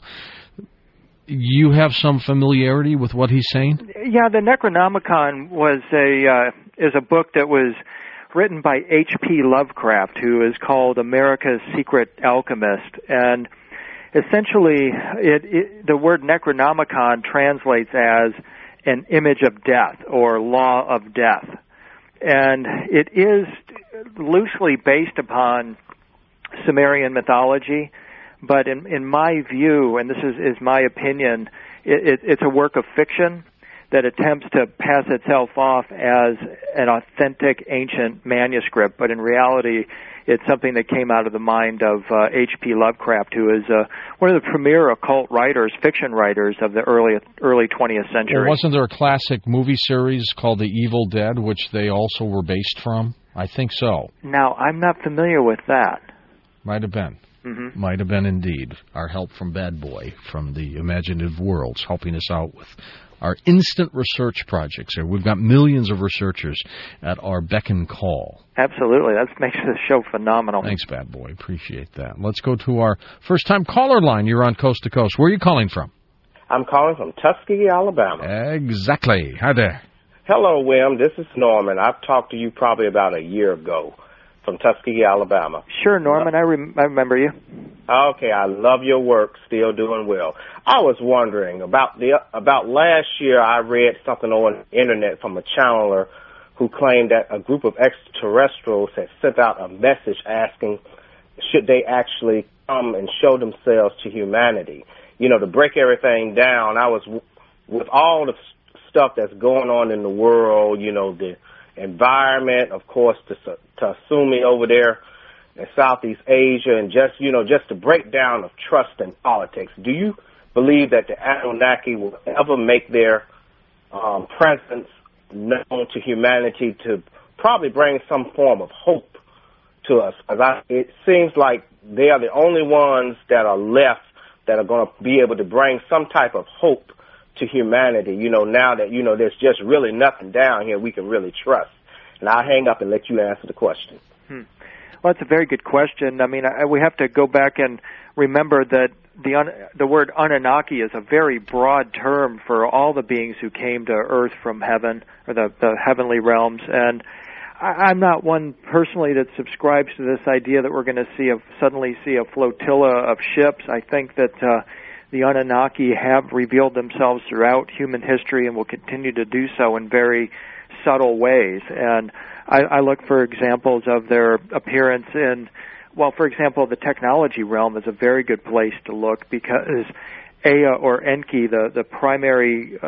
You have some familiarity with what he's saying? Yeah, the Necronomicon is a book that was written by H.P. Lovecraft, who is called America's Secret Alchemist. And essentially, the word Necronomicon translates as an image of death or law of death. And it is loosely based upon Sumerian mythology, but in my view, and this is my opinion, it's a work of fiction that attempts to pass itself off as an authentic ancient manuscript, but in reality, it's something that came out of the mind of H.P. Lovecraft, who is one of the premier occult writers, fiction writers of the early 20th century. Well, wasn't there a classic movie series called The Evil Dead, which they also were based from? I think so. Now, I'm not familiar with that. Might have been. Mm-hmm. Might have been indeed. Our help from Bad Boy from the Imaginative Worlds, helping us out with our instant research projects here. We've got millions of researchers at our beck and call. Absolutely. That makes the show phenomenal. Thanks, Bad Boy. Appreciate that. Let's go to our first-time caller line. You're on Coast to Coast. Where are you calling from? I'm calling from Tuskegee, Alabama. Exactly. Hi there. Hello, William. This is Norman. I've talked to you probably about a year ago from Tuskegee, Alabama. Sure, Norman. I remember you. Okay, I love your work. Still doing well. I was wondering about last year. I read something on the internet from a channeler who claimed that a group of extraterrestrials had sent out a message asking should they actually come and show themselves to humanity. To break everything down. I was with all the stuff that's going on in the world. The environment, of course, to Tatsumi over there in Southeast Asia, and just the breakdown of trust in politics. Do you believe that the Anunnaki will ever make their presence known to humanity to probably bring some form of hope to us? Because it seems like they are the only ones that are left that are going to be able to bring some type of hope to humanity, now that, there's just really nothing down here we can really trust. And I'll hang up and let you answer the question. Well, that's a very good question. I mean, we have to go back and remember that the word Anunnaki is a very broad term for all the beings who came to Earth from heaven, or the heavenly realms. And I'm not one personally that subscribes to this idea that we're going to suddenly see a flotilla of ships. I think that the Anunnaki have revealed themselves throughout human history and will continue to do so in very subtle ways. And I look for examples of their appearance in, for example, the technology realm is a very good place to look, because Ea or Enki, the primary,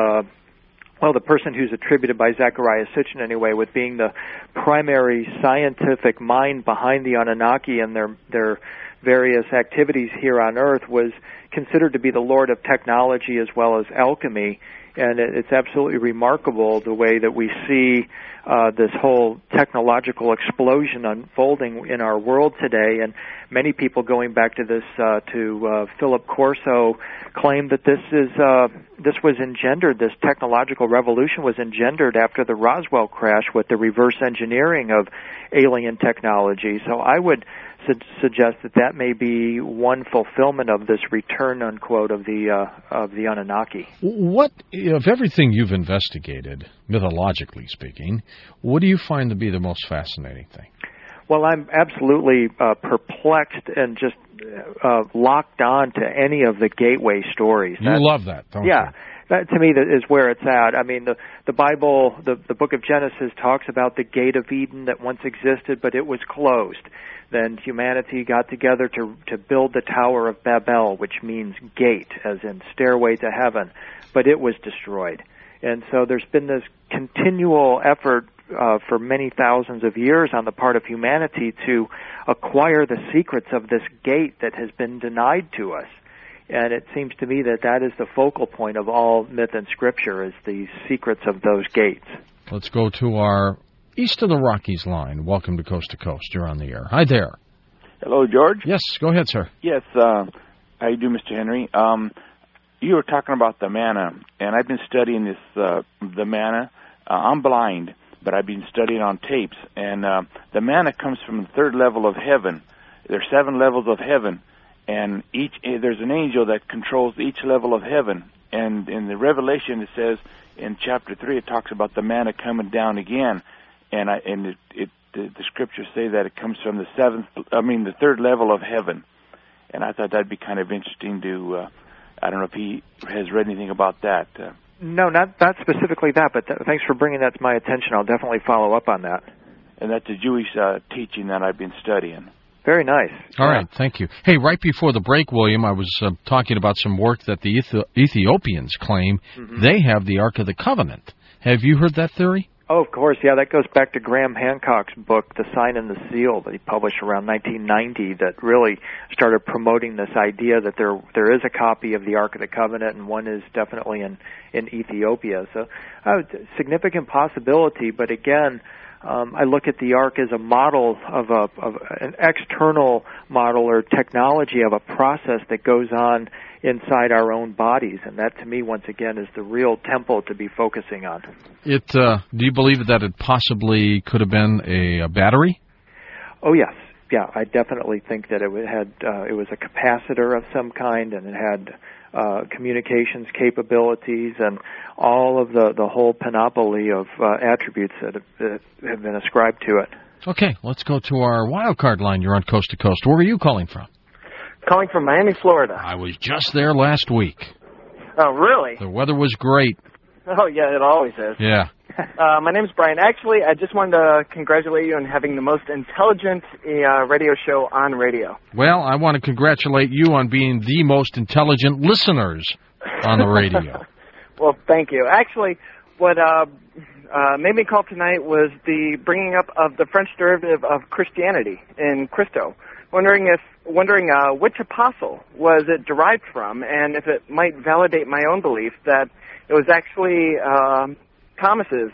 the person who's attributed by Zecharia Sitchin anyway, with being the primary scientific mind behind the Anunnaki and their various activities here on Earth, was considered to be the lord of technology as well as alchemy. And it's absolutely remarkable the way that we see this whole technological explosion unfolding in our world today. And many people, going back to this, Philip Corso, claim that this was engendered, this technological revolution was engendered after the Roswell crash with the reverse engineering of alien technology. So I would suggest that may be one fulfillment of this return, unquote, of the Anunnaki. What, of everything you've investigated, mythologically speaking, what do you find to be the most fascinating thing? Well, I'm absolutely perplexed and just locked on to any of the gateway stories. You love that, don't you? Yeah. That, to me, that is where it's at. I mean, the Bible, the book of Genesis talks about the gate of Eden that once existed, but it was closed. Then humanity got together to build the Tower of Babel, which means gate, as in stairway to heaven, but it was destroyed. And so there's been this continual effort for many thousands of years on the part of humanity to acquire the secrets of this gate that has been denied to us. And it seems to me that is the focal point of all myth and scripture, is the secrets of those gates. Let's go to our East of the Rockies line. Welcome to Coast. You're on the air. Hi there. Hello, George. Yes, go ahead, sir. Yes, how you do, Mr. Henry? You were talking about the manna, and I've been studying this, the manna. I'm blind, but I've been studying on tapes, and the manna comes from the third level of heaven. There's 7 levels of heaven, and there's an angel that controls each level of heaven. And in the Revelation, it says in chapter 3, it talks about the manna coming down again, and the scriptures say that it comes from the third level of heaven. And I thought that'd be kind of interesting to, I don't know if he has read anything about that. No, not specifically that, but thanks for bringing that to my attention. I'll definitely follow up on that. And that's a Jewish teaching that I've been studying. Very nice. All right, thank you. Hey, right before the break, William, I was talking about some work that the Ethiopians claim they have the Ark of the Covenant. Have you heard that theory? Oh, of course, yeah. That goes back to Graham Hancock's book, The Sign and the Seal, that he published around 1990, that really started promoting this idea that there is a copy of the Ark of the Covenant, and one is definitely in Ethiopia. So, significant possibility, but again, I look at the Ark as a model of an external model or technology of a process that goes on inside our own bodies, and that to me once again is the real temple to be focusing on. Do you believe that it possibly could have been a battery? Oh yes, yeah, I definitely think that it was a capacitor of some kind, and it had communications capabilities and all of the whole panoply of attributes that have been ascribed to it. Okay, let's go to our wild card line. You're on Coast to Coast. Where are you calling from? Calling from Miami, Florida. I was just there last week. Oh, really? The weather was great. Oh, yeah, it always is. Yeah. My name's Brian. Actually, I just wanted to congratulate you on having the most intelligent radio show on radio. Well, I want to congratulate you on being the most intelligent listeners on the radio. Well, thank you. Actually, what made me call tonight was the bringing up of the French derivative of Christianity in Christo. Wondering which apostle was it derived from, and if it might validate my own belief that it was actually Thomas's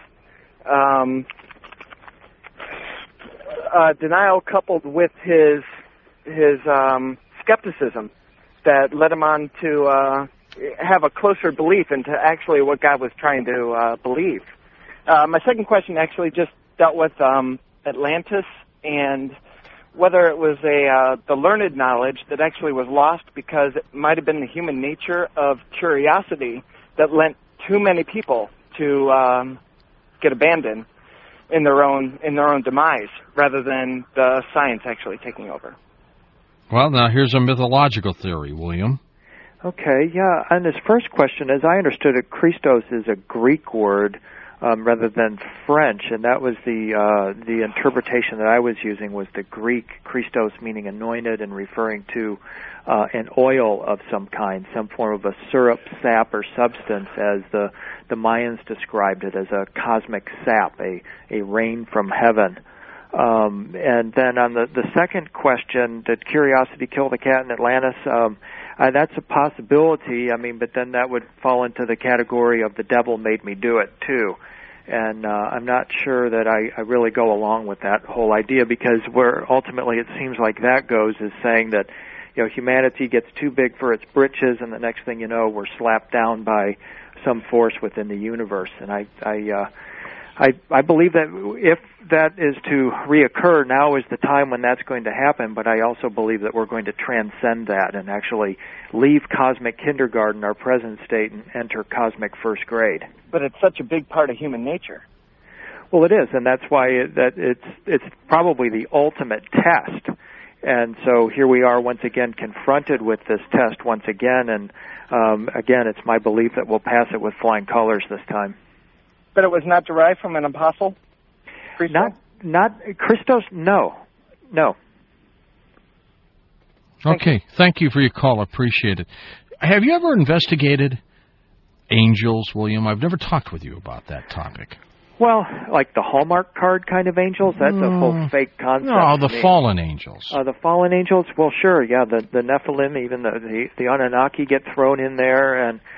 denial coupled with his skepticism that led him on to have a closer belief into actually what God was trying to believe. My second question actually just dealt with Atlantis and whether it was the learned knowledge that actually was lost because it might have been the human nature of curiosity that lent too many people to get abandoned in their own demise rather than the science actually taking over. Well, now here's a mythological theory, William. Okay, yeah. On this first question, as I understood it, Christos is a Greek word rather than French, and that was the interpretation that I was using was the Greek Christos, meaning anointed, and referring to an oil of some kind, some form of a syrup, sap, or substance, as the Mayans described it as a cosmic sap, a rain from heaven. And then on the second question, did curiosity kill the cat in Atlantis? That's a possibility. I mean, but then that would fall into the category of the devil made me do it too. And I'm not sure that I really go along with that whole idea, because where ultimately it seems like that goes is saying that, you know, humanity gets too big for its britches, and the next thing you know, we're slapped down by some force within the universe. And I believe that if that is to reoccur, now is the time when that's going to happen, but I also believe that we're going to transcend that and actually leave cosmic kindergarten, our present state, and enter cosmic first grade. But it's such a big part of human nature. Well, it is, and that's why it's probably the ultimate test. And so here we are once again confronted with this test once again, and again, it's my belief that we'll pass it with flying colors this time. But it was not derived from an apostle? Christos? Not Christos, no. Okay, thank you for your call. I appreciate it. Have you ever investigated angels, William? I've never talked with you about that topic. Well, like the Hallmark card kind of angels, that's a whole fake concept. No, the fallen angels. The fallen angels, well, sure, yeah, the Nephilim, even the Anunnaki get thrown in there, and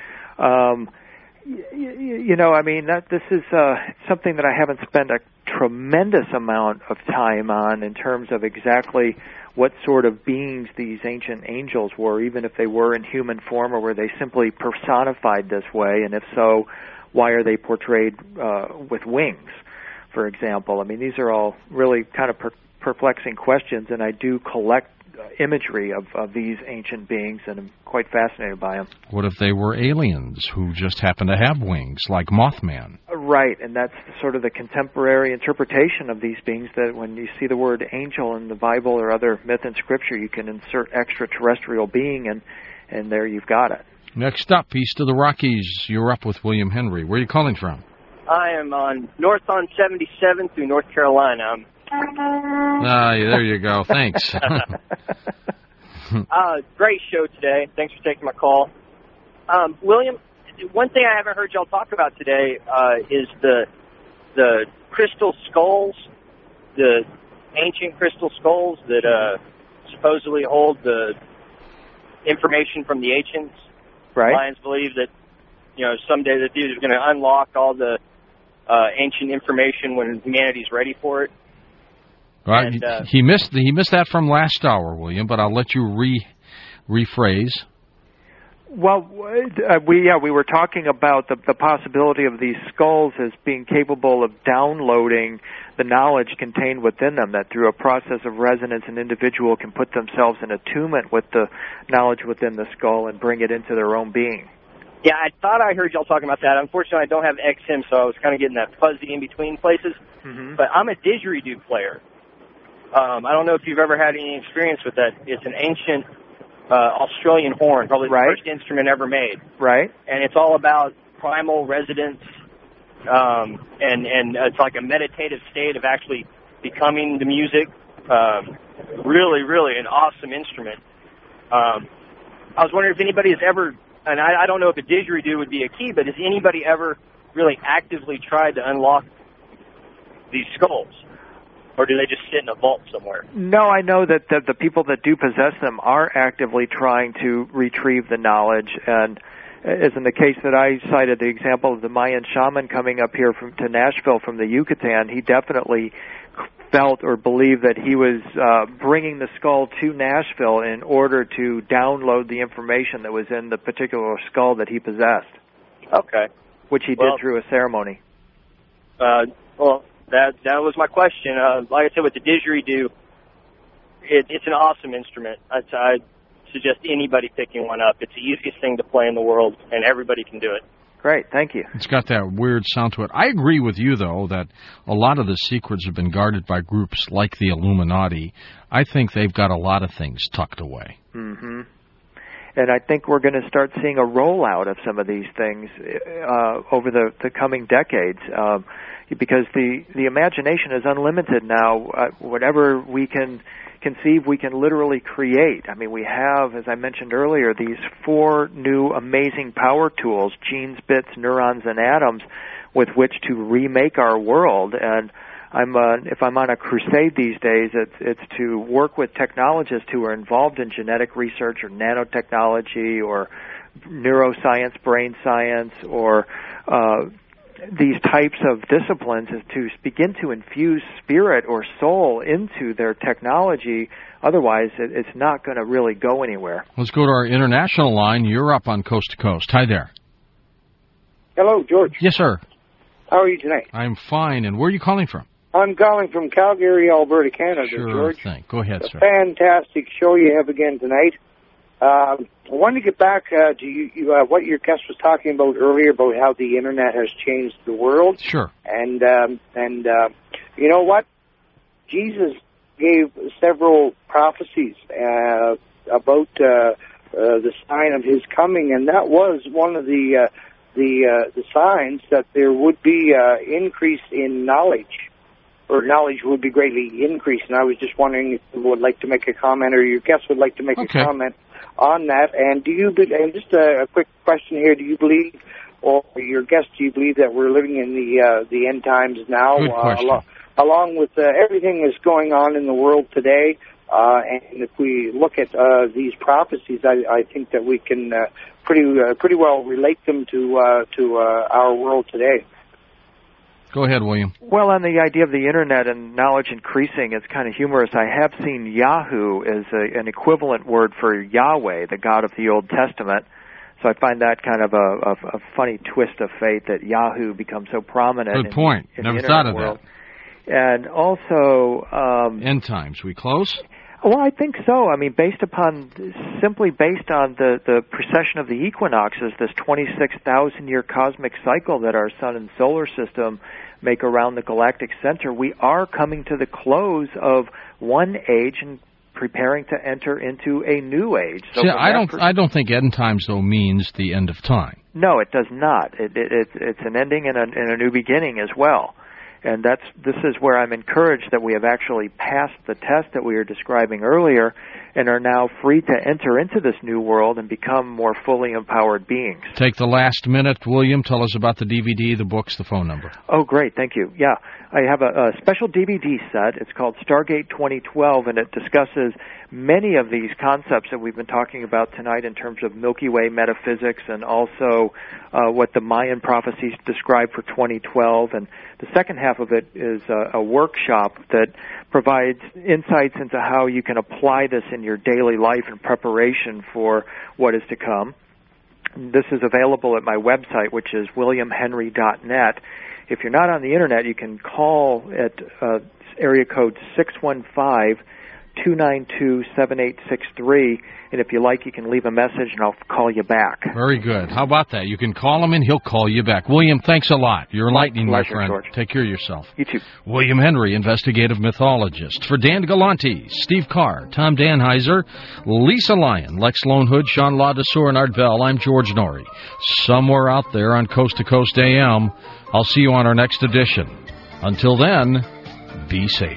you know, I mean, this is something that I haven't spent a tremendous amount of time on in terms of exactly what sort of beings these ancient angels were, even if they were in human form, or were they simply personified this way, and if so, why are they portrayed with wings, for example? I mean, these are all really kind of perplexing questions, and I do collect imagery of these ancient beings, and I'm quite fascinated by them. What if they were aliens who just happen to have wings, like Mothman? Right, and that's sort of the contemporary interpretation of these beings, that when you see the word angel in the Bible or other myth and scripture, you can insert extraterrestrial being, and there you've got it. Next up, east of the Rockies, you're up with William Henry. Where are you calling from? I am north on 77 through North Carolina. There you go. Thanks. Great show today. Thanks for taking my call. William, one thing I haven't heard y'all talk about today is the crystal skulls, the ancient crystal skulls that supposedly hold the information from the ancients. Right. Lions believe that, someday that these are going to unlock all the ancient information when humanity's ready for it. Right. And, he missed that from last hour, William, but I'll let you rephrase. Well, we were talking about the possibility of these skulls as being capable of downloading the knowledge contained within them, that through a process of resonance, an individual can put themselves in attunement with the knowledge within the skull and bring it into their own being. Yeah, I thought I heard y'all talking about that. Unfortunately, I don't have XM, so I was kind of getting that fuzzy in between places. Mm-hmm. But I'm a didgeridoo player. I don't know if you've ever had any experience with that. It's an ancient Australian horn, probably the first instrument ever made. Right. And it's all about primal resonance, and it's like a meditative state of actually becoming the music. Really, really an awesome instrument. I was wondering if anybody has ever, and I don't know if a didgeridoo would be a key, but has anybody ever really actively tried to unlock these skulls? Or do they just sit in a vault somewhere? No, I know that the people that do possess them are actively trying to retrieve the knowledge. And as in the case that I cited, the example of the Mayan shaman coming up here to Nashville from the Yucatan, he definitely felt or believed that he was bringing the skull to Nashville in order to download the information that was in the particular skull that he possessed. Okay. Which he did through a ceremony. That was my question. Like I said, with the didgeridoo, it's an awesome instrument. I suggest anybody picking one up. It's the easiest thing to play in the world, and everybody can do it. Great, thank you. It's got that weird sound to it. I agree with you, though, that a lot of the secrets have been guarded by groups like the Illuminati. I think they've got a lot of things tucked away. Mm-hmm. And I think we're going to start seeing a rollout of some of these things over the coming decades. Because the imagination is unlimited now. Whatever we can conceive, we can literally create. I mean, we have, as I mentioned earlier, these 4 new amazing power tools, genes, bits, neurons, and atoms, with which to remake our world. And if I'm on a crusade these days, it's to work with technologists who are involved in genetic research or nanotechnology or neuroscience, brain science, or these types of disciplines, is to begin to infuse spirit or soul into their technology. Otherwise, it's not going to really go anywhere. Let's go to our international line. You're up on Coast to Coast. Hi there. Hello, George. Yes, sir. How are you tonight? I'm fine. And where are you calling from? I'm calling from Calgary, Alberta, Canada, Sure George. thing. Go ahead, sir. Fantastic show you have again tonight. I wanted to get back to what your guest was talking about earlier about how the internet has changed the world. Sure. And you know what? Jesus gave several prophecies about the sign of his coming, and that was one of the signs that there would be increase in knowledge, or knowledge would be greatly increased. And I was just wondering if you would like to make a comment, or your guest would like to make a comment on that. And and just a quick question here: do you believe, or your guest, do you believe that we're living in the end times now? Good question. Along with everything that's going on in the world today, and if we look at these prophecies, I think that we can pretty well relate them to our world today. Go ahead, William. Well, on the idea of the Internet and knowledge increasing, it's kind of humorous. I have seen Yahoo as an equivalent word for Yahweh, the God of the Old Testament. So I find that kind of a funny twist of fate that Yahoo becomes so prominent. Good point. In Never the thought Internet of world. that. And also... end times. We close? Well, I think so. I mean, simply based on the precession of the equinoxes, this 26,000-year cosmic cycle that our sun and solar system make around the galactic center, we are coming to the close of one age and preparing to enter into a new age. So see, I don't think end times, though, means the end of time. No, it does not. It's an ending and a new beginning as well. And this is where I'm encouraged that we have actually passed the test that we were describing earlier and are now free to enter into this new world and become more fully empowered beings. Take the last minute, William. Tell us about the DVD, the books, the phone number. Oh, great. Thank you. Yeah, I have a special DVD set. It's called Stargate 2012, and it discusses many of these concepts that we've been talking about tonight in terms of Milky Way metaphysics and also what the Mayan prophecies describe for 2012. And the second half of it is a workshop that provides insights into how you can apply this in your daily life in preparation for what is to come. This is available at my website, which is williamhenry.net. If you're not on the Internet, you can call at area code 615-292-7863, and if you like, you can leave a message, and I'll call you back. Very good. How about that? You can call him, and he'll call you back. William, thanks a lot. You're enlightening, my friend. George. Take care of yourself. You too. William Henry, investigative mythologist. For Dan Galante, Steve Carr, Tom Danheiser, Lisa Lyon, Lex Lonehood, Sean Ladesseur, and Art Bell, I'm George Norrie. Somewhere out there on Coast to Coast AM, I'll see you on our next edition. Until then, be safe.